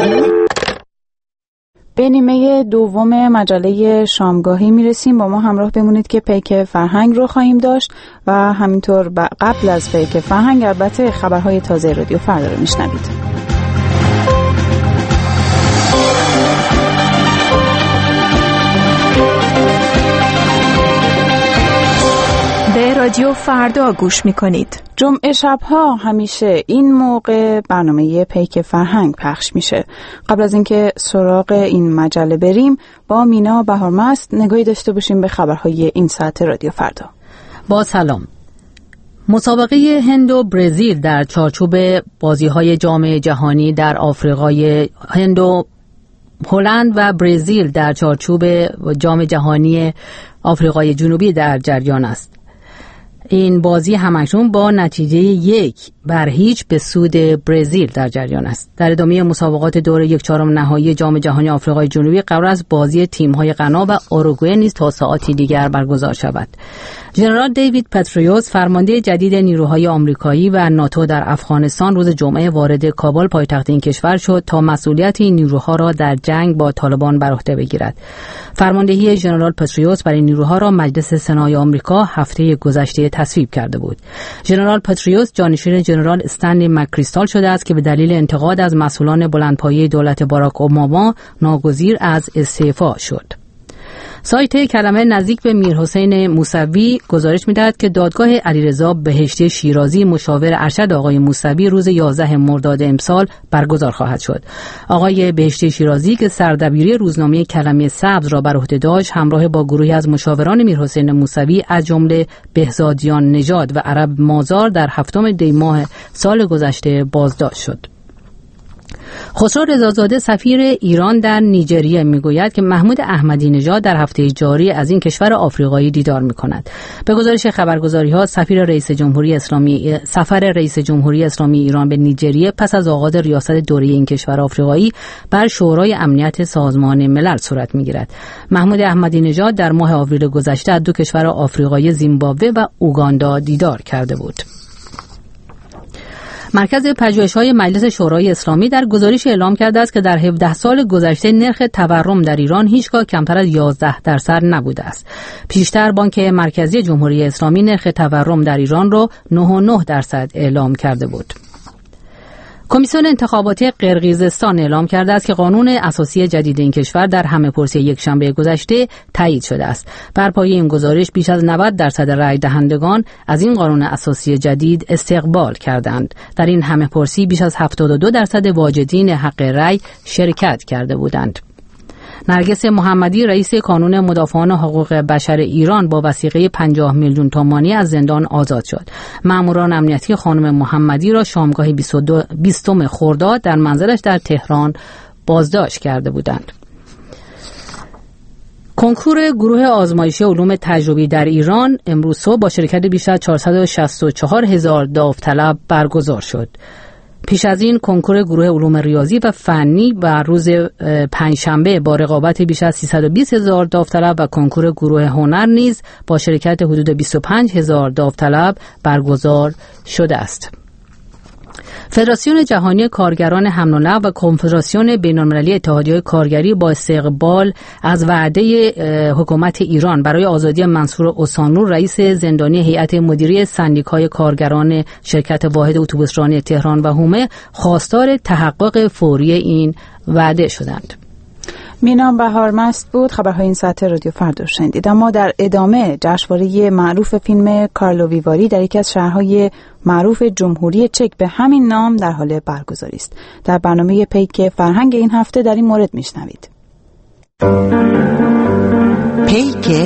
به نیمه دوم مجله شامگاهی میرسیم. با ما همراه بمونید که پیک فرهنگ رو خواهیم داشت و همینطور قبل از پیک فرهنگ البته خبرهای تازه رادیو فردا رو میشنوید. به رادیو فردا گوش میکنید. جمعه شبها همیشه این موقع برنامه پیک فرهنگ پخش میشه. قبل از اینکه سراغ این مجله بریم، با مینا بهارمست نگاهی داشته باشیم به خبرهای این ساعت رادیو فردا. با سلام. مسابقه هند و برزیل در چارچوب بازی‌های جام جهانی در آفریقای هند و هلند و برزیل در چارچوب جام جهانی آفریقای جنوبی در جریان است. این بازی همکنون با نتیجه یک بر هیچ به سود برزیل در جریان است. در ادامه مسابقات دور یک چهارم نهایی جام جهانی آفریقای جنوبی قرار است بازی تیم‌های غنا و اوروگوئه نیز تا ساعتی دیگر برگزار شود. ژنرال دیوید پتریوس، فرمانده جدید نیروهای آمریکایی و ناتو در افغانستان، روز جمعه وارد کابل پایتخت این کشور شد تا مسئولیت این نیروها را در جنگ با طالبان بر عهده بگیرد. فرماندهی ژنرال پتریوس برای نیروها را مجلس سنای آمریکا هفته گذشته تصویب کرده بود. ژنرال پتریوس جانشین ژنرال استنلی مکریستال شده است که به دلیل انتقاد از مسئولان بلندپایه دولت باراک اوباما ناگزیر از استعفا شد. سایت کلمه نزدیک به میرحسین موسوی گزارش می‌دهد که دادگاه علیرضا بهشتی شیرازی مشاور ارشد آقای موسوی روز یازده مرداد امسال برگزار خواهد شد. آقای بهشتی شیرازی که سردبیری روزنامه کلمه سبز را بر عهده داشت، همراه با گروهی از مشاوران میرحسین موسوی از جمله بهزادیان نژاد و عرب مازار در هفتم دی ماه سال گذشته بازداشت شد. خسرو رضازاده سفیر ایران در نیجریه میگوید که محمود احمدی نژاد در هفته جاری از این کشور آفریقایی دیدار میکند. به گزارش خبرگزاری‌ها، سفیر رئیس جمهوری اسلامی سفر رئیس جمهوری اسلامی ایران به نیجریه پس از آغاز ریاست دوره این کشور آفریقایی بر شورای امنیت سازمان ملل صورت میگیرد. محمود احمدی نژاد در ماه آوریل گذشته از دو کشور آفریقایی زیمبابوه و اوگاندا دیدار کرده بود. مرکز پژوهش‌های مجلس شورای اسلامی در گزارش اعلام کرده است که در هفده سال گذشته نرخ تورم در ایران هیچگاه کمتر از یازده درصد نبوده است. پیشتر بانک مرکزی جمهوری اسلامی نرخ تورم در ایران را نه و نه درصد اعلام کرده بود. کمیسیون انتخاباتی قرقیزستان اعلام کرده است که قانون اساسی جدید این کشور در همه‌پرسی یکشنبه گذشته تایید شده است. بر پایه این گزارش بیش از نود درصد رای دهندگان از این قانون اساسی جدید استقبال کردند. در این همه‌پرسی بیش از هفتاد و دو درصد واجدین حق رای شرکت کرده بودند. نرگس محمدی، رئیس کانون مدافعان حقوق بشر ایران، با وثیقه پنجاه میلیون تومانی از زندان آزاد شد. ماموران امنیتی خانم محمدی را شامگاه بیستم خرداد در منزلش در تهران بازداشت کرده بودند. کنکور گروه آزمایشی علوم تجربی در ایران امروز صبح با شرکت بیش از چهارصد و شصت و چهار هزار داوطلب برگزار شد. پیش از این کنکور گروه علوم ریاضی و فنی و روز پنجشنبه با رقابت بیش از سیصد و بیست هزار داوطلب و کنکور گروه هنر نیز با شرکت حدود بیست و پنج هزار داوطلب برگزار شده است. فدراسیون جهانی کارگران حمل و نقل و کنفدراسیون بین‌المللی اتحادیه‌های کارگری با استقبال از وعده حکومت ایران برای آزادی منصور اوسانلو، رئیس زندانی هیئت مدیره سندیکای کارگران شرکت واحد اتوبوسرانی تهران و حومه، خواستار تحقق فوری این وعده شدند. مینا بهارمست بود. خبرهای این ساعت رادیو فردا شنیدید. اما در ادامه جشنواره معروف فیلم کارلووی در یکی از شهرهای معروف جمهوری چک به همین نام در حال برگزاری است. در برنامه پیک فرهنگ این هفته در این مورد میشنوید. پیک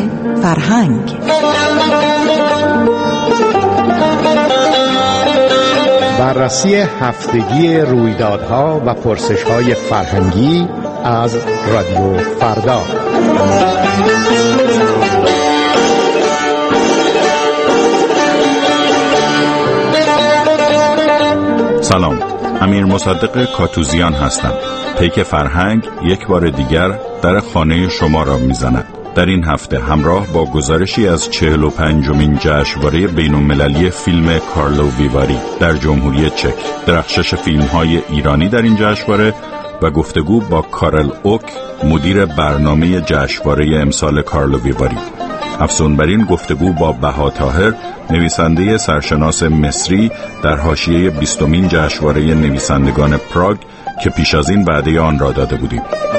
فرهنگ. بررسی هفتگی رویدادها و پرسش‌های فرهنگی از رادیو فردا. سلام، امیر مصدق کاتوزیان هستم. پیک فرهنگ یک بار دیگر در خانه شما را میزند. در این هفته همراه با گزارشی از چهل و پنجمین جشنواره بین‌المللی فیلم کارلو ویواری در جمهوری چک، درخشش فیلم‌های ایرانی در این جشنواره و گفتگو با کارل اوک، مدیر برنامه جشنواره امسال کارلو ویواری. افزون بر این گفتگو با بها طاهر، نویسنده سرشناس مصری در حاشیه بیستمین جشنواره نویسندگان پراگ که پیش از این وعده آن را داده بودیم.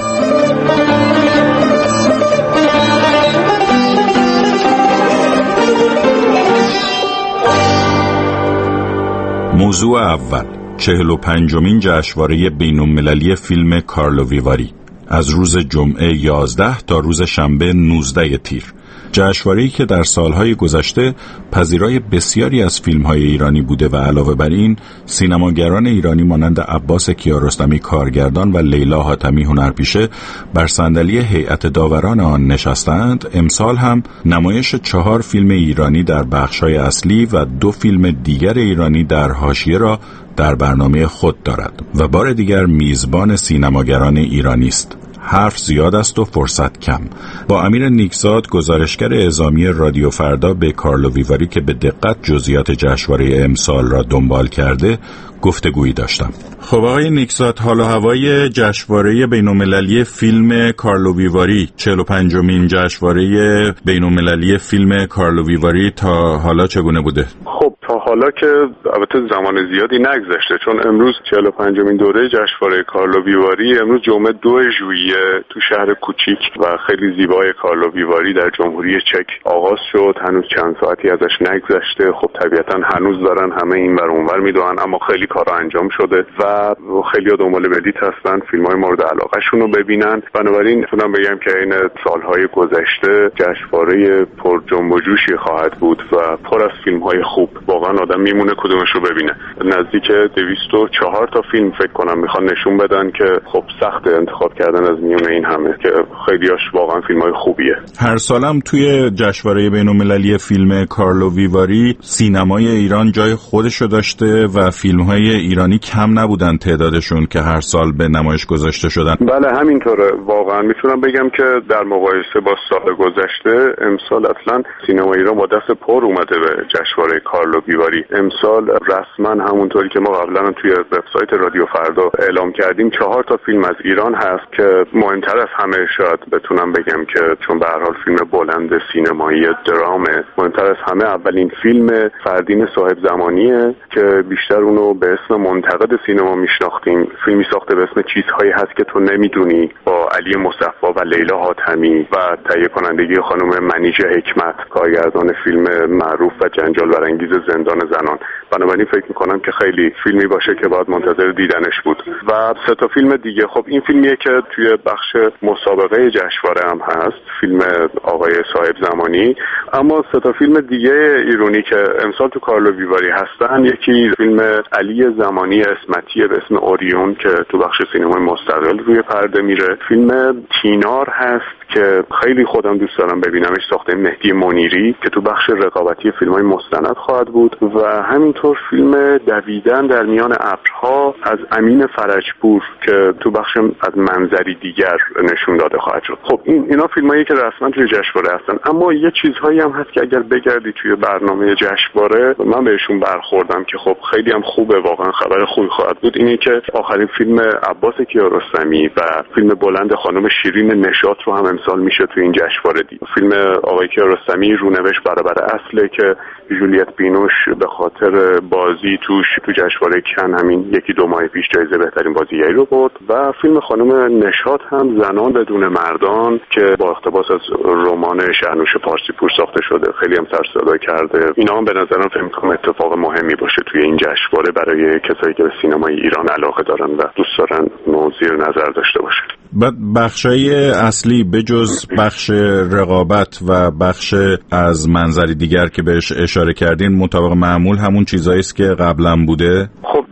موضوع اول، چهل و پنجمین جشنواره بین‌المللی فیلم کارلو ویواری از روز جمعه یازده تا روز شنبه نوزده تیر. جشنواره‌ای که در سالهای گذشته پذیرای بسیاری از فیلم‌های ایرانی بوده و علاوه بر این سینماگران ایرانی مانند عباس کیارستمی کارگردان و لیلا حاتمی هنرپیشه بر صندلی هیئت داوران آن نشستند، امسال هم نمایش چهار فیلم ایرانی در بخش‌های اصلی و دو فیلم دیگر ایرانی در حاشیه را در برنامه خود دارد و بار دیگر میزبان سینماگران ایرانی است. حرف زیاد است و فرصت کم. با امیر نیکزاد، گزارشگر اعزامی رادیو فردا، به کارلو ویواری که به دقت جزئیات جشنواره امسال را دنبال کرده گفتگویی داشتم. خب آقای نیکزاد، حال و هوای جشنواره بین‌المللی فیلم کارلو ویواری، چهل و پنجمین جشنواره بین‌المللی فیلم کارلو ویواری تا حالا چگونه بوده؟ خب تا حالا که البته زمان زیادی نگذشته، چون امروز چهل و پنجمین دوره جشنواره کارلو ویواری امروز جمعه دو ژوئیه تو شهر کوچیک و خیلی زیبای کارلو ویواری در جمهوری چک آغاز شد. هنوز چند ساعتی ازش نگذشته. خب طبیعتا هنوز دارن همه این ور اون ور میدونن، اما خیلی کارا انجام شده و خیلی‌ها دنبال بلیط هستن فیلم‌های مورد علاقه‌شون رو ببینن. بنابراین میتونم بگم که این سال‌های گذشته جشنواره پر جنب و جوشی خواهد بود و پر از فیلم‌های خوب. واقعا آدم میمونه کدومش رو ببینه. نزدیک دویست و چهار تا فیلم فکر کنم میخوان نشون بدن که خب سخت انتخاب کردن از میون این همه، که خیلی‌هاش واقعا فیلم‌های خوبیه. هر سالم توی جشنواره بین‌المللی فیلم کارلو ویواری سینمای ایران جای خودشو داشته و فیلم‌های ایرانی کم نبودن تعدادشون که هر سال به نمایش گذاشته شدن. بله همینطوره. واقعا میتونم بگم که در مقایسه با سال گذشته امسال اصلا سینما ایران با دست پر اومده به جشنواره کارلو ویواری. امسال رسما همونطوری که ما قبلا توی وبسایت رادیو فردا اعلام کردیم چهار تا فیلم از ایران هست که مهمتر از همه شاید بتونم بگم که چون به هر حال فیلم بلند سینمایی درامه، مهمتر از همه اولین فیلم فردین صاحب زمانیه که بیشتر اونو به اسم منتقد سینما میشناختیم. فیلمی ساخته به اسم چیزهایی هست که تو نمیدونی با علی مصفا و لیلا حاتمی و تهیه کنندگی خانم منیژه حکمت، کارگردان فیلم معروف و جنجال برانگیز زندان زنان. بنابراین فکر میکنم که خیلی فیلمی باشه که باید منتظر دیدنش بود. و سه تا فیلم دیگه، خب این فیلمیه که توی بخش مسابقه جشنواره هم هست، فیلم آقای صاحب زمانی. اما سه تا فیلم دیگه ایرانی که امسال تو کارلو ویواری هستن، یکی فیلم علی زمانی اسمتی به اسم اوریون که تو بخش سینمای مستقل روی پرده میره. فیلم تینار هست که خیلی خودم دوست دارم ببینمش، ساخته مهدی منیری که تو بخش رقابتی فیلم‌های مستند خواهد بود. و همینطور فیلم دویدن در میان ابرها از امین فرجپور که تو بخش از منظری دیگر نشون داده خواهد شد. خب این اینا فیلمایی که رسما توی جشنواره هستن. اما یه چیزهایی هم هست که اگر بگردی توی برنامه جشنواره من بهشون برخوردم که خب خیلی هم خوبه، واقعا خبر خوبی خواهد بود. اینه که آخرین فیلم عباس کیارستمی و فیلم بلند خانم شیرین نشاط رو هم امسال میشه توی این جشنواره دید. فیلم آقای کیارستمی رونوشت برابر اصله که جولیت بینوش به خاطر بازی توش تو جشنواره کن همین یکی دو ماه پیش جایزه بهترین بازیگری رو برد. و فیلم خانم نشاط هم زنان بدون مردان که با اقتباس از رمان شهرنوش پارسیپور ساخته شده، خیلی هم سر صدا کرده. اینا هم به نظرم فکر می‌کنم اتفاق مهمی باشه توی این جشنواره برای کسایی که به سینمای ایران علاقه دارن و دوست دارن زیر نظر داشته باشن. بعد بخشای اصلی بجز بخش رقابت و بخش از منظری دیگر که بهش اشاره کردین مطابق معمول همون چیزایی است که قبلا بوده؟ خب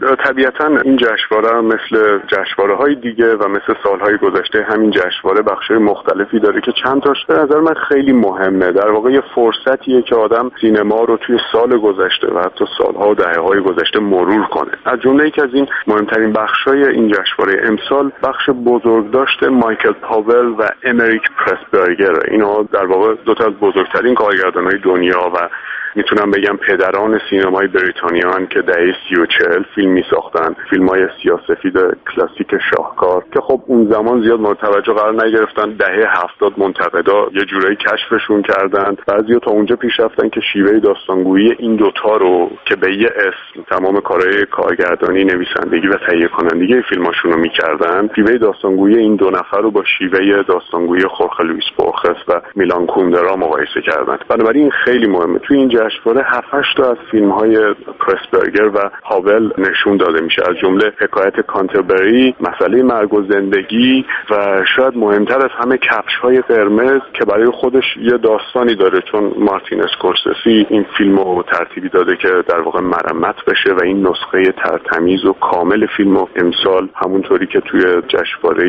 طبیعتا این جشنواره مثل جشنواره‌های دیگه و مثل سالهای گذشته همین جشنواره بخش‌های مختلفی داره که چند تاش به نظر من خیلی مهمه. در واقع یه فرصتیه که آدم سینما رو توی سال گذشته و حتی سالها و دهه‌های گذشته مرور کنه. از جمله یکی از این مهمترین بخش‌های این جشنواره امسال بخش بزرگداشت مایکل پاول و امریک پرسبرگر. اینا در واقع دو تا از بزرگترین کارگردان‌های دنیا و میتونم بگم پدران سینمای بریتانیان که دهه سی و چهل فیلم میساختن، فیلم‌های سیاه‌سفید کلاسیک شاهکار که خب اون زمان زیاد مورد توجه قرار نگرفتن. دهه هفتاد منتقدا یه جورایی کشفشون کردن، بعضیا تا اونجا پیش رفتن که شیوه داستانگویی این دوتا رو که به یه اسم تمام کارهای کارگردانی، نویسندگی و تهیه کنندگی فیلماشون رو میکردن، شیوه داستانگویی این دو نفر رو با شیوه داستانگویی خورخه لوئیس بورخس و میلان کوندرا مقایسه کردن. بنابراین خیلی مهمه. توی این جشنواره هفت هشت تا از فیلم‌های پرسبرگر و هاول نشون داده میشه، از جمله حکایت کانتربری، مسئله مرگ و زندگی و شاید مهمتر از همه کفش‌های قرمز که برای خودش یه داستانی داره، چون مارتین اسکورسیزی این فیلمو ترتیبی داده که در واقع مرمت بشه و این نسخه ترتمیز و کامل فیلمو امسال همونطوری که توی جشنواره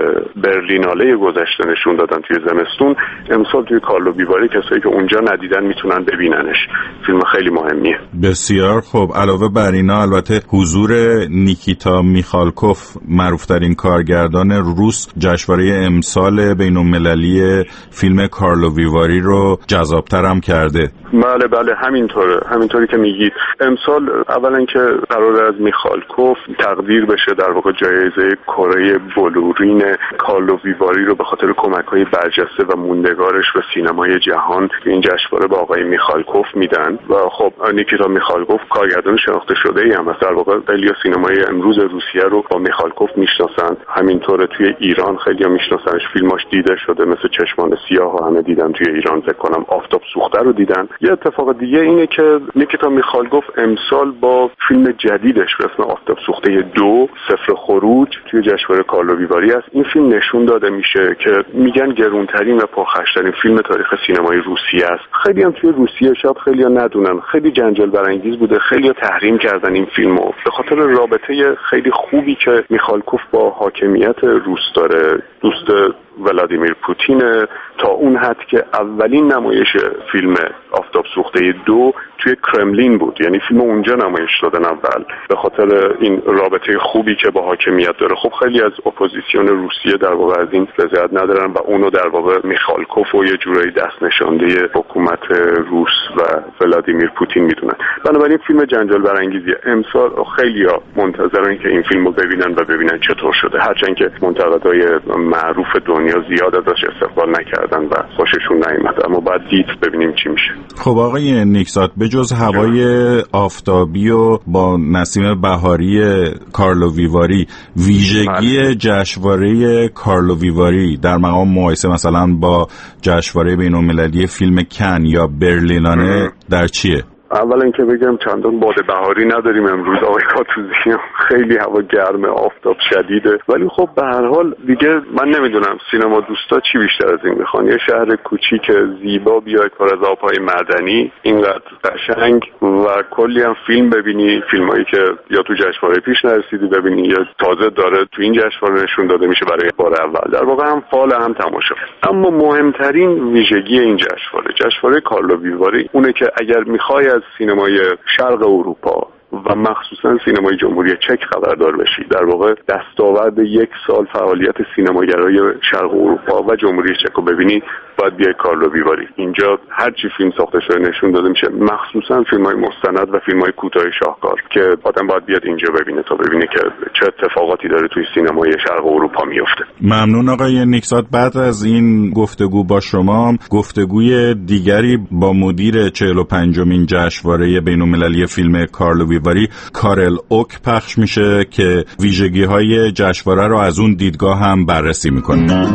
برلیناله گذشته نشون دادن توی زمستون، امسال توی کارلو ویواری کسایی که اونجا ندیدن میتونن ببیننش. فیلم خیلی مهمیه. بسیار خوب. علاوه بر اینا البته حضور نیکیتا میخالکوف، معروفترین کارگردان روس، جشنواره امسال بین‌المللی فیلم کارلو ویواری رو جذاب‌تر هم کرده. بله بله همینطوره، همینطوری که میگید. امسال اولا که قرار از میخالکوف تقدیر بشه در واقع جایزه کره بلورین کارلو ویواری رو به خاطر کمک‌های برجسته و موندگارش به سینمای جهان این جشنواره به آقای میخالکوف میدن و خب نیکیتا میخالکوف کارگردان شناخته شده‌ای هم است. در واقع خیلی سینمای امروز روسیه رو با میخالکوف میشناسن. همینطوره توی ایران خیلی میشناسنش، فیلماش دیده شده، مثل چشمان سیاه و همه دیدن توی ایران. فکر کنم آفتاب سوخته رو دیدن. یه اتفاق دیگه اینه که نیکیتا میخالکوف امسال با فیلم جدیدش به اسم آفتاب سوخته دو، صفر خروج، توی جشنواره کارلو ویواری است. این فیلم نشون داده میشه که میگن گرونترین و پرخرج‌ترین فیلم تاریخ سینمای روسیه است. خیلی هم توی روسیه شاید خیلی‌ها ندونن، خیلی جنجال برانگیز بوده، خیلی‌ها تحریم کردن این فیلمو به خاطر رابطه خیلی خوبی که میخالکوف با حاکمیت روس داره. دوست ولادیمیر پوتین تا اون حد که اولین نمایش فیلم آفتاب سوخته دو توی کرملین بود، یعنی فیلم اونجا نمایش دادن اول به خاطر این رابطه خوبی که با حاکمیت داره. خب خیلی از اپوزیسیون روسیه در واقع از این رضایت ندارن و اونو در واقع میخالکوف و یه جورایی دست نشانده حکومت روس و ولادیمیر پوتین میدونن. بنابراین فیلم جنجال برانگیزیه. امسال خیلی‌ها منتظرن که این فیلمو ببینن و ببینن چطور شده، هرچند که منتقدای معروف دنیا زیاد ازش استقبال نکردن و خوششون نیامد، اما بعد دید ببینیم چی میشه. خب آقای نیکزاد، به جز هوای آفتابی و با نسیم بهاری کارلو ویواری، ویژگی جشنواره کارلو ویواری در مقام مقایسه مثلا با جشنواره بین‌المللی فیلم کن یا برلینانه در چیه؟ اولا که بگم چندان باد بهاری نداریم امروز آقای کاتوزی، خیلی هوا گرمه، آفتاب شدیده، ولی خب به هر حال دیگه من نمیدونم سینما دوستا چی بیشتر از این میخوان. یه شهر کوچیک زیبا بیای پر از آبهای معدنی، اینقدر قشنگ و کلی هم فیلم ببینی، فیلمایی که یا تو جشنواره پیش نرسیدی ببینی یا تازه داره تو این جشنواره نشون داده میشه برای بار اول. در واقع هم فال هم تماشا. اما مهمترین ویژگی این جشنواره، جشنواره کارلو ویواری، اونه که اگر میخوای از سینمای شرق اروپا و مخصوصا سینمای جمهوری چک خبردار بشی، در واقع دستاورد یک سال فعالیت سینماگرای شرق اروپا و جمهوری چک رو ببینی، باید بیای کارلو ویواری. اینجا هر چی فیلم ساخته شده نشون داده میشه، مخصوصا فیلم‌های مستند و فیلم‌های کوتاه شاهکار که آدم باید بیاد اینجا ببینه تا ببینه که چه اتفاقاتی داره توی سینمای شرق اروپا میفته. ممنون آقای نیکزاد. بعد از این گفتگو با شما، گفتگوی دیگری با مدیر چهل و پنجمین جشنواره بین‌المللی فیلم کارلو ویواری، کارل اوک، پخش میشه که ویژگی‌های جشنواره رو از اون دیدگاه هم بررسی میکنه.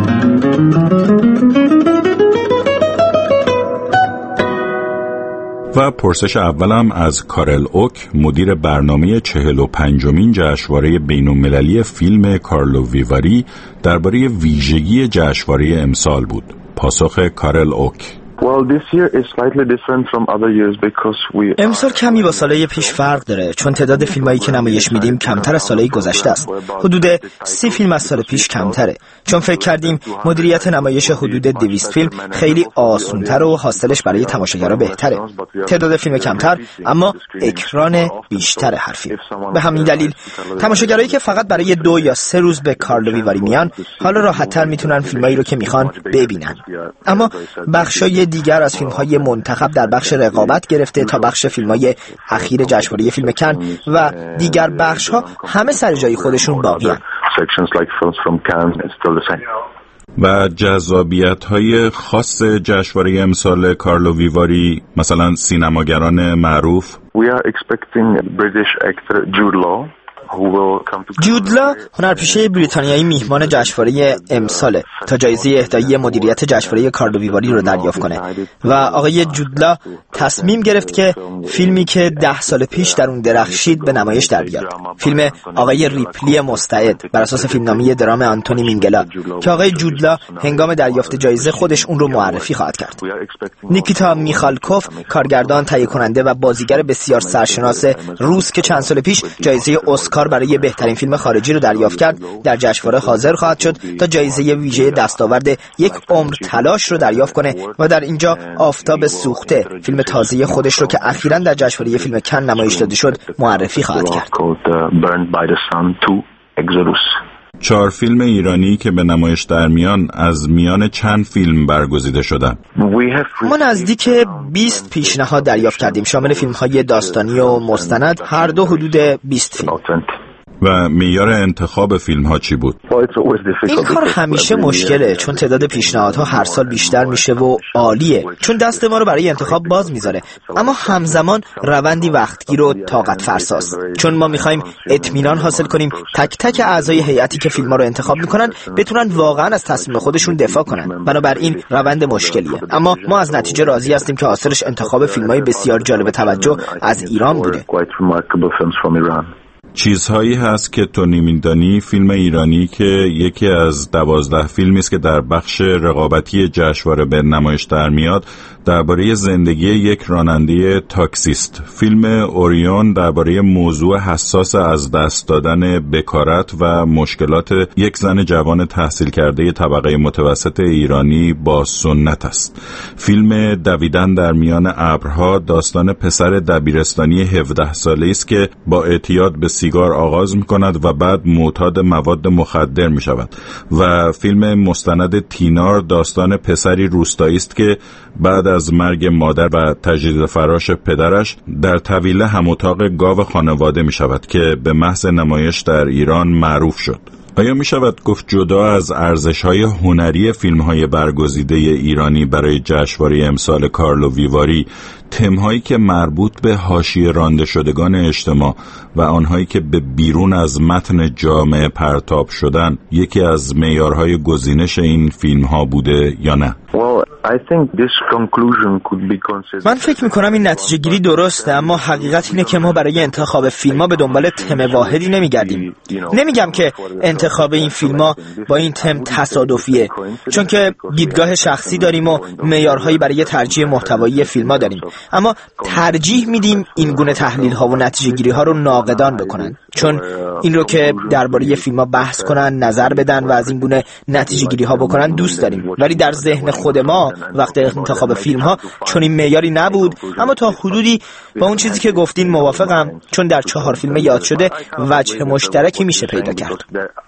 و پرسش اولم از کارل اوک، مدیر برنامه چهل و پنجمین جشنواره بین‌المللی فیلم کارلو ویواری، درباره ویژگی جشنواره امسال بود. پاسخ کارل اوک: امسال کمی با سالهای پیش فرق داره چون تعداد فیلمایی که نمایش میدیم کمتر از سالهای گذشته است. حدود سی فیلم از سال پیش کمتره چون فکر کردیم مدیریت نمایش حدود دویست فیلم خیلی آسان‌تر و حاصلش برای تماشاگرها بهتره. تعداد فیلم کمتر اما اکران بیشتر هر فیلم. به همین دلیل تماشاگرایی که فقط برای دو یا سه روز به کارلو ویواری میان حالا راحت‌تر میتونن فیلمایی رو که میخوان ببینن. اما بخشای دیگر از فیلم‌های منتخب در بخش رقابت گرفته تا بخش فیلم‌های اخیر جشنواره فیلم کن و دیگر بخش‌ها همه سر جای خودشون باقی‌اند. و جذابیت‌های خاص جشنواره امسال کارلو ویواری مثلا سینماگران معروف. جودلا هنرپیشه بریتانیایی میهمان جشنواره امساله تا جایزه اهدایی مدیریت جشنواره کارلو ویواری رو دریافت کنه و آقای جودلا تصمیم گرفت که فیلمی که ده سال پیش در اون درخشید به نمایش در بیاد. فیلم آقای ریپلی مستعد بر اساس فیلمنامه درام آنتونی مینگلا که آقای جودلا هنگام دریافت جایزه خودش اون رو معرفی خواهد کرد. نیکیتا میخالکوف کارگردان، تهیه کننده و بازیگر بسیار سرشناس روس که چند سال پیش جایزه اسکار برای بهترین فیلم خارجی رو دریافت کرد در جشنواره حاضر خواهد شد تا جایزه ویژه دستاورد یک عمر تلاش رو دریافت کنه و در اینجا آفتاب سوخته فیلم تازه خودش رو که اخیراً در جشنواره فیلم کن نمایش داده شد معرفی خواهد کرد. چهار فیلم ایرانی که به نمایش در میان از میان چند فیلم برگزیده شدن؟ ما نزدیک بیست پیشنهاد دریافت کردیم شامل فیلم‌های داستانی و مستند، هر دو حدود بیست فیلم. و معیار انتخاب فیلم ها چی بود؟ این کار همیشه مشکله چون تعداد پیشنهادها هر سال بیشتر میشه و عالیه چون دست ما رو برای انتخاب باز میذاره، اما همزمان روندی وقتگیر و طاقت فرساست چون ما میخوایم اطمینان حاصل کنیم تک تک اعضای هیئتی که فیلم‌ها رو انتخاب میکنن بتونن واقعا از تصمیم خودشون دفاع کنن. بنابراین روند مشکلیه، اما ما از نتیجه راضی هستیم که حاصلش انتخاب فیلم‌های بسیار جالب توجه از ایران بوده. چیزهایی هست که تو نمی‌دانی فیلم ایرانی که یکی از دوازده فیلمی است که در بخش رقابتی جشنواره به نمایش در میاد درباره زندگی یک راننده تاکسیست. فیلم اوریون درباره موضوع حساس از دست دادن بکارت و مشکلات یک زن جوان تحصیل کرده طبقه متوسط ایرانی با سنت است. فیلم دویدن در میان ابرها داستان پسر دبیرستانی هفده ساله‌ای است که با اعتیاد به سیگار آغاز می‌کند و بعد معتاد مواد مخدر می‌شود. و فیلم مستند تینار داستان پسری روستایی است که بعد از مرگ مادر و تجدید فراش پدرش در طویله هم اتاق گاو خانواده می‌شود که به محض نمایش در ایران معروف شد. آیا می شود گفت جدا از ارزش‌های هنری فیلم‌های برگزیده ایرانی برای جشنواره امسال کارلو ویواری، تم‌هایی که مربوط به حاشیه رانده شدگان اجتماع و آنهایی که به بیرون از متن جامعه پرتاب شدن یکی از معیارهای گزینش این فیلم‌ها بوده یا نه؟ من فکر میکنم این نتیجه گیری درسته، اما حقیقت اینه که ما برای انتخاب فیلم ها به دنبال تم واحدی نمیگردیم. نمیگم که انتخاب این فیلم ها با این تم تصادفیه، چون که دیدگاه شخصی داریم و معیارهایی برای ترجیح محتوایی فیلم ها داریم، اما ترجیح میدیم این گونه تحلیل ها و نتیجه گیری ها رو ناقدان بکنن، چون این رو که درباره فیلم ها بحث کنن، نظر بدن و از این گونه نتیجه گیری ها بکنن دوست داریم. ولی در ذهن خود ما وقت انتخاب فیلم ها چون این معیاری نبود، اما تا حدودی با اون چیزی که گفتین موافقم، چون در چهار فیلم یاد شده وجه مشترکی میشه پیدا کرد.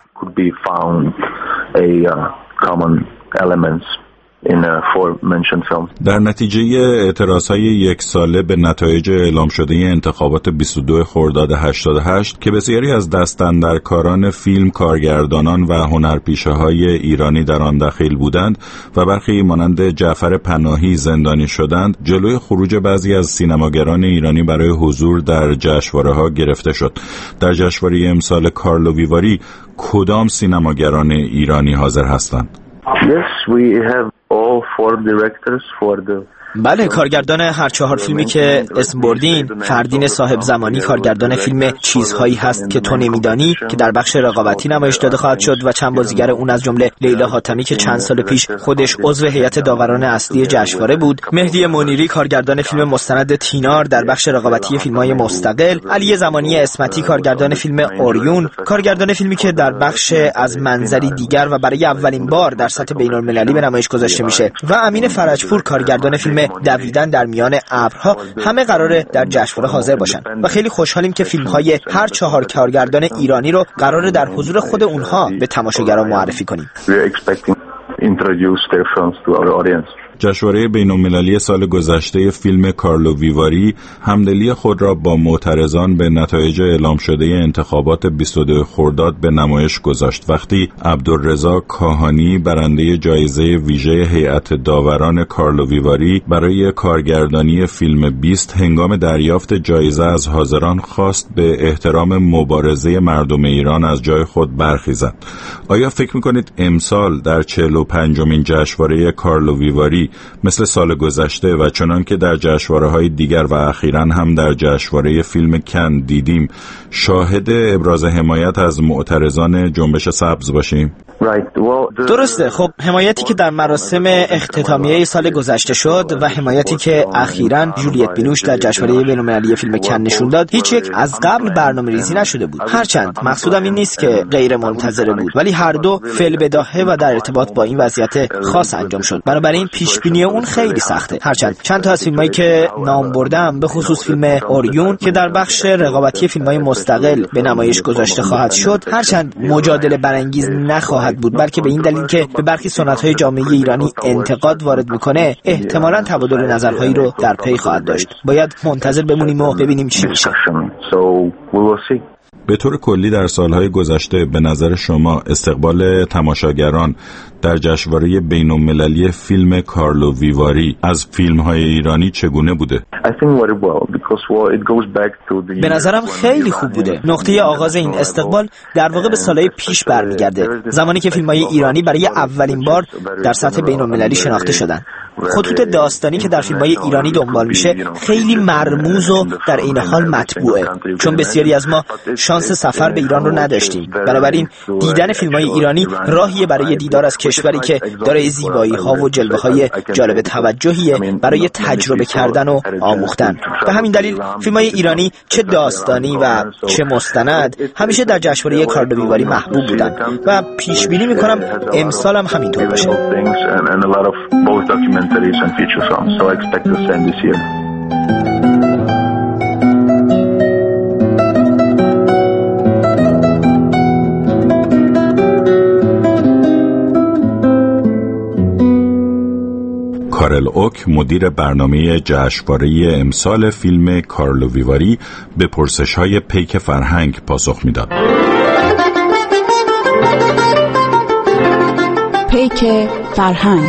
در نتیجه اعتراضهای یک ساله به نتایج اعلام شده انتخابات بیست و دو خرداد هشتاد و هشت که بسیاری از دستاندرکاران فیلم، کارگردانان و هنرپیشه‌های ایرانی در آن دخیل بودند و برخی مانند جعفر پناهی زندانی شدند، جلوی خروج بعضی از سینماگران ایرانی برای حضور در جشنواره‌ها گرفته شد. در جشنواره امسال کارلو ویواری کدام سینماگران ایرانی حاضر هستند؟ Yes, we have all four directors for the بله، کارگردان هر چهار فیلمی که اسم بردین، فردین صاحب زمانی کارگردان فیلم چیزهایی هست که تو نمیدانی که در بخش رقابتی نمایش داده خواهد شد و چند بازیگر اون از جمله لیلا حاتمی که چند سال پیش خودش عضو هیئت داوران اصلی جشنواره بود، مهدی منیری کارگردان فیلم مستند تینار در بخش رقابتی فیلم‌های مستقل، علی زمانی اسمتی کارگردان فیلم اوریون، کارگردان فیلمی که در بخش از منظری دیگر و برای اولین بار در سطح بین‌المللی به نمایش گذاشته میشه، و امین فرجپور کارگردان فیلم دویدن در میان ابرها، همه قراره در جشنواره حاضر باشن و خیلی خوشحالیم که فیلم‌های هر چهار کارگردان ایرانی رو قراره در حضور خود اونها به تماشاگران معرفی کنیم. جشنواره بین‌المللی سال گذشته فیلم کارلو ویواری همدلی خود را با معترضان به نتایج اعلام شده انتخابات بیست و دو خرداد به نمایش گذاشت، وقتی عبدالرضا کاهانی برنده جایزه ویژه هیئت داوران کارلو ویواری برای کارگردانی فیلم بیست هنگام دریافت جایزه از حاضران خواست به احترام مبارزه مردم ایران از جای خود برخیزند. آیا فکر می‌کنید امسال در چهل و پنجمین جشنواره کارلو ویواری مثل سال گذشته و چنان که در جشنواره‌های دیگر و اخیراً هم در جشنواره فیلم کن دیدیم شاهد ابراز حمایت از معترضان جنبش سبز باشیم؟ درسته. خب حمایتی که در مراسم اختتامیه سال گذشته شد و حمایتی که اخیراً جولیت بینوش در جشنواره بین‌المللی فیلم کن نشون داد هیچ یک از قبل برنامه‌ریزی نشده بود. هرچند مقصودم این نیست که غیر منتظره بود، ولی هر دو فعل بداهه و در ارتباط با این وضعیت خاص انجام شد. بنابراین پیش بینی اون خیلی سخته. هرچند چند تا از فیلمایی که نام بردم، به خصوص فیلم اوریون که در بخش رقابتی فیلم‌های مستقل به نمایش گذاشته خواهد شد، هرچند مجادله برانگیز نخواهد بود، بلکه به این دلیل که به برخی سنت‌های جامعه ایرانی انتقاد وارد میکنه، احتمالاً تبادل نظرهایی رو در پی خواهد داشت. باید منتظر بمونیم و ببینیم چی میشه. به طور کلی در سالهای گذشته به نظر شما استقبال تماشاگران در جشنواره بین‌المللی فیلم کارلو ویواری از فیلم‌های ایرانی چگونه بوده؟ به نظرم خیلی خوب بوده. نقطه آغاز این استقبال در واقع به سالهای پیش برمیگرده، زمانی که فیلم‌های ایرانی برای اولین بار در سطح بین‌المللی شناخته شدند. خطوط داستانی که در فیلم‌های ایرانی دنبال میشه خیلی مرموز و در این حال مطبوعه، چون بسیاری از ما شانس سفر به ایران رو نداشتیم. بنابراین دیدن فیلم‌های ایرانی راهیه برای دیدار از کشوری که دارای زیبایی‌ها و جلوه‌های جالب توجهیه برای تجربه کردن و آموختن. به همین دلیل فیلم‌های ایرانی چه داستانی و چه مستند همیشه در جشنواره کارلو ویواری محبوب بودن و پیش بینی می‌کنم امسال هم همینطور باشه. and feature films, so I expect the same this year. کارل اوک مدیر برنامه جشنواره امسال فیلم کارلو ویواری به پرسش‌های پیک فرهنگ پاسخ میداد. پیک فرهنگ.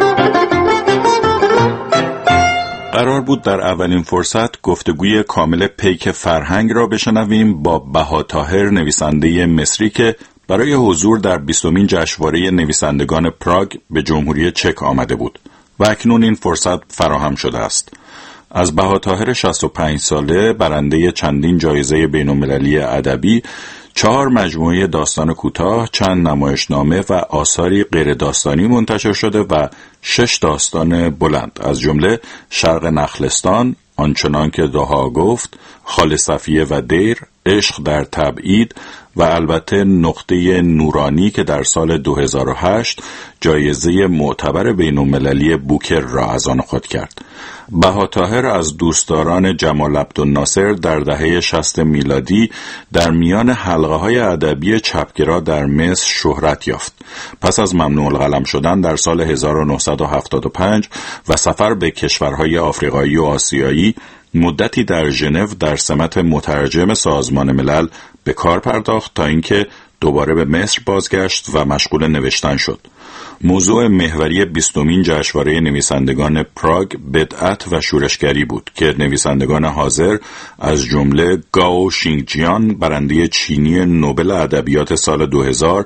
قرار بود در اولین فرصت گفتگوی کامل پیک فرهنگ را بشنویم با بها طاهر، نویسنده مصری که برای حضور در بیستمین جشنواره نویسندگان پراگ به جمهوری چک آمده بود و اکنون این فرصت فراهم شده است. از بها طاهر شصت و پنج ساله، برنده چندین جایزه بین‌المللی ادبی، چهار مجموعه داستان کوتاه، چند نمایشنامه و آثاری غیر داستانی منتشر شده و شش داستان بلند، از جمله شرق نخلستان، آنچنان که دها گفت، خال صفیه و دیر، عشق در تبعید و البته نقطه نورانی که در سال دو هزار و هشت جایزه معتبر بین‌المللی بوکر را از آن خود کرد. بها طاهر از دوستداران جمال عبدالناصر در دهه شصت میلادی در میان حلقه‌های ادبی چپگرا در مصر شهرت یافت. پس از ممنوع القلم شدن در سال هزار و نهصد و هفتاد و پنج و سفر به کشورهای آفریقایی و آسیایی، مدتی در ژنو در سمت مترجم سازمان ملل به کار پرداخت تا اینکه دوباره به مصر بازگشت و مشغول نوشتن شد. موضوع محوری بیستمین جشنواره نویسندگان پراگ بدعت و شورشگری بود که نویسندگان حاضر از جمله گاو شینگجیان، برنده چینی نوبل ادبیات سال دو هزار،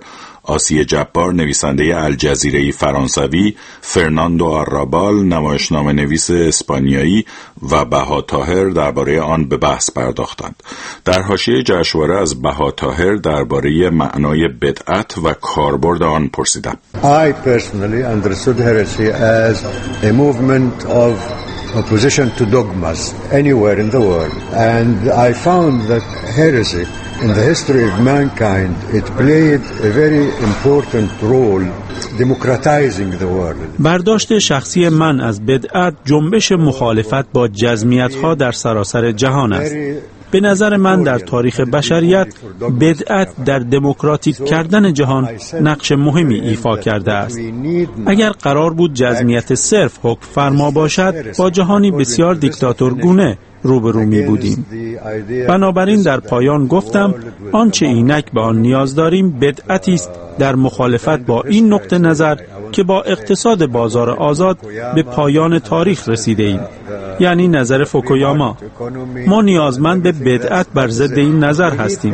آسیه جبار نویسنده الجزیره‌ای فرانسوی، فرناندو آرابال نمایشنامه نویس اسپانیایی و بها طاهر درباره آن به بحث پرداختند. در حاشیه جشنواره از بها طاهر درباره معنای بدعت و کاربرد آن پرسیدم. I personally understood heresy as a movement of opposition to dogmas anywhere in the world, and I found that heresy in the history of mankind, it played a very important role democratizing the world. برداشت شخصی من از بدعت جنبش مخالفت با جزمیت‌ها در سراسر جهان است. به نظر من در تاریخ بشریت بدعت در دموکراتیک کردن جهان نقش مهمی ایفا کرده است. اگر قرار بود جزمیت صرف حکم فرما باشد، با جهانی بسیار دیکتاتورگونه روبرو می بودیم. بنابراین در پایان گفتم آنچه اینک به آن نیاز داریم بدعتی است در مخالفت با این نقطه نظر که با اقتصاد بازار آزاد به پایان تاریخ رسیده ایم، یعنی نظر فوکویاما. ما نیازمند به بدعت بر ضد این نظر هستیم.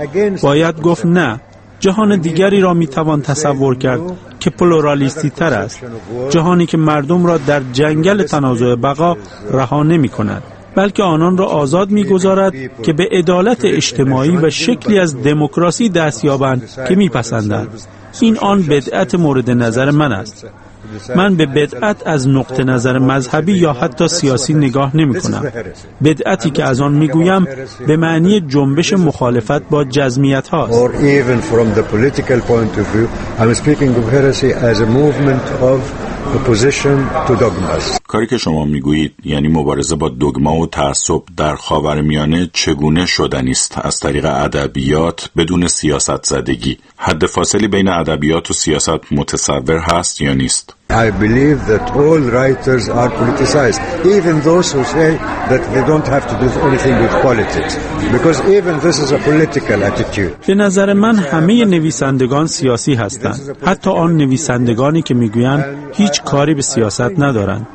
باید گفت نه، جهان دیگری را می توان تصور کرد که پلورالیستی تر است، جهانی که مردم را در جنگل تنازع بقا رها نمی کند، بلکه آنان را آزاد می‌گذارد که به عدالت اجتماعی و شکلی از دموکراسی دست یابند که می‌پسندند. این آن بدعت مورد نظر من است. من به بدعت از نقطه نظر مذهبی یا حتی سیاسی نگاه نمی‌کنم. بدعتی که از آن می‌گویم به معنی جنبش مخالفت با جزمیت هاست. Or even from the political point of view, I'm speaking of heresy as a movement of opposition to dogmas. کاری که شما میگویید یعنی مبارزه با دگما و تعصب در خاورمیانه چگونه شدنی است؟ از طریق ادبیات بدون سیاست زدگی. حد فاصلی بین ادبیات و سیاست متصور هست یا نیست؟ I believe that all writers are politicized, even those who say that they don't have to do anything with politics, because even this is a political attitude. به نظر من همه نویسندگان سیاسی هستند، حتی آن نویسندگانی که میگویند هیچ کاری به سیاست ندارند.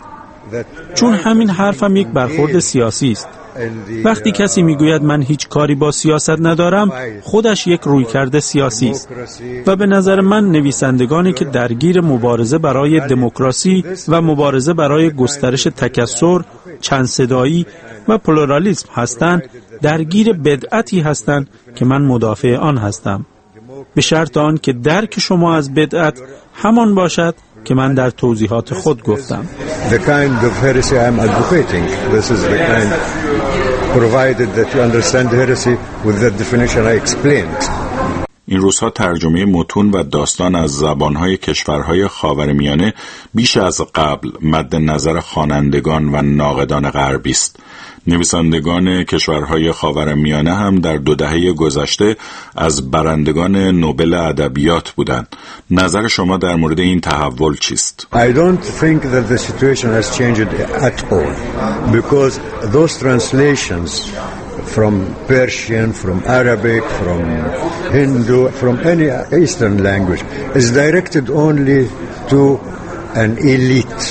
چون همین حرفم یک برخورد سیاسی است. وقتی کسی میگوید من هیچ کاری با سیاست ندارم، خودش یک رویکرد سیاسی است. و به نظر من نویسندگانی که درگیر مبارزه برای دموکراسی و مبارزه برای گسترش تکثر، چند صدایی و پلورالیسم هستند، درگیر بدعتی هستند که من مدافع آن هستم. به شرط آن که درک شما از بدعت همان باشد که من در توضیحات خود گفتم. The kind of heresy I am advocating, this is the kind, provided that you understand heresy with the definition I explained. این روزها ترجمه متون و داستان از زبانهای کشورهای خاورمیانه بیش از قبل مد نظر خوانندگان و ناقدان غربی است. نویسندگان کشورهای خاورمیانه هم در دو دهه گذشته از برندگان نوبل ادبیات بودند. نظر شما در مورد این تحول چیست؟ I don't think that the situation has changed at all, because those translations from Persian, from Arabic, from Hindu, from any Eastern language is directed only to an elite.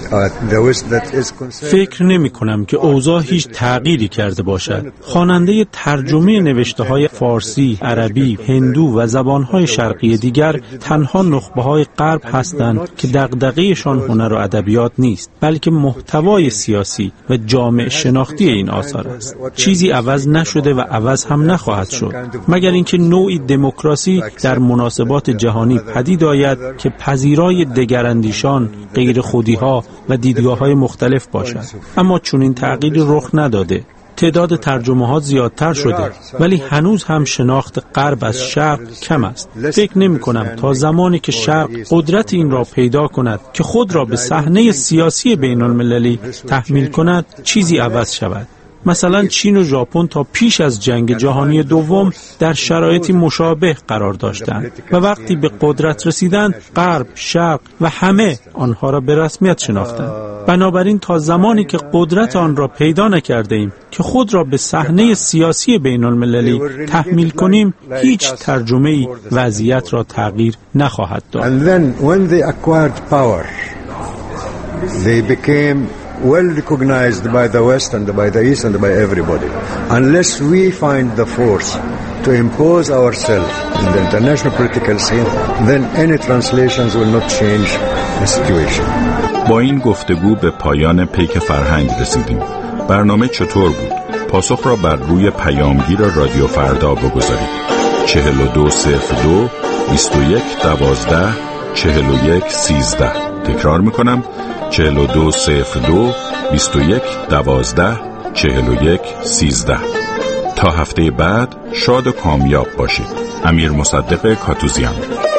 فکر نمی کنم که اوضاع هیچ تغییری کرده باشد. خواننده ترجمه نوشته های فارسی، عربی، هندو و زبانهای شرقی دیگر تنها نخبه های غرب هستند که دغدغه‌شان هنر و ادبیات نیست، بلکه محتوای سیاسی و جامعه شناختی این آثار است. چیزی عوض نشده و عوض هم نخواهد شد، مگر اینکه نوعی دموکراسی در مناسبات جهانی پدید آید که پذیرای دگراندیشان، غیر خودی‌ها و دیدگاه‌های مختلف باشد. اما چون این تغییری رخ نداده، تعداد ترجمه‌ها زیادتر شده، ولی هنوز هم شناخت غرب از شرق کم است. فکر نمی‌کنم تا زمانی که شرق قدرت این را پیدا کند که خود را به صحنه سیاسی بین‌المللی تحمیل کند، چیزی عوض شود. مثلا چین و ژاپن تا پیش از جنگ جهانی دوم در شرایطی مشابه قرار داشتند و وقتی به قدرت رسیدند، غرب، شرق و همه آنها را به رسمیت شناختند. بنابراین تا زمانی که قدرت آن را پیدا نکرده ایم که خود را به صحنه سیاسی بین المللی تحمیل کنیم، هیچ ترجمه‌ای وضعیت را تغییر نخواهد داد. And then when they acquired power, they became well recognized by the West and by the East and by everybody. Unless we find the force to impose ourselves in the international political scene, then any translations will not change the situation. با این گفتگو به پایان پیک فرهنگ رسیدیم. برنامه چطور بود؟ پاسخ را بر روی پیامگیر رادیو فردا بگذارید. چهل و دو صفر دو بیست و یک دوازده چهل و یک سیزده. تکرار میکنم: چهل و دو صفر دو بیست و یک دوازده چهل و یک سیزده. تا هفته بعد شاد و کامیاب باشید. امیر مصدق کاتوزیان.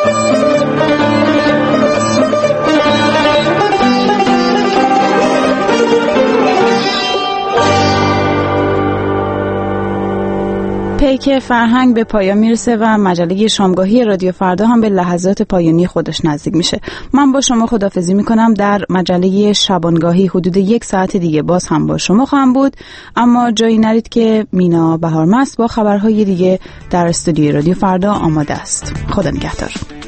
پیک فرهنگ به پایان میرسه و مجله شامگاهی رادیو فردا هم به لحظات پایانی خودش نزدیک میشه. من با شما خداحافظی میکنم. در مجله شبانگاهی حدود یک ساعت دیگه باز هم با شما خواهم بود، اما جایی نرید که مینا بهارمست با خبرهای دیگه در استودیوی رادیو فردا آماده است. خدا نگهدار.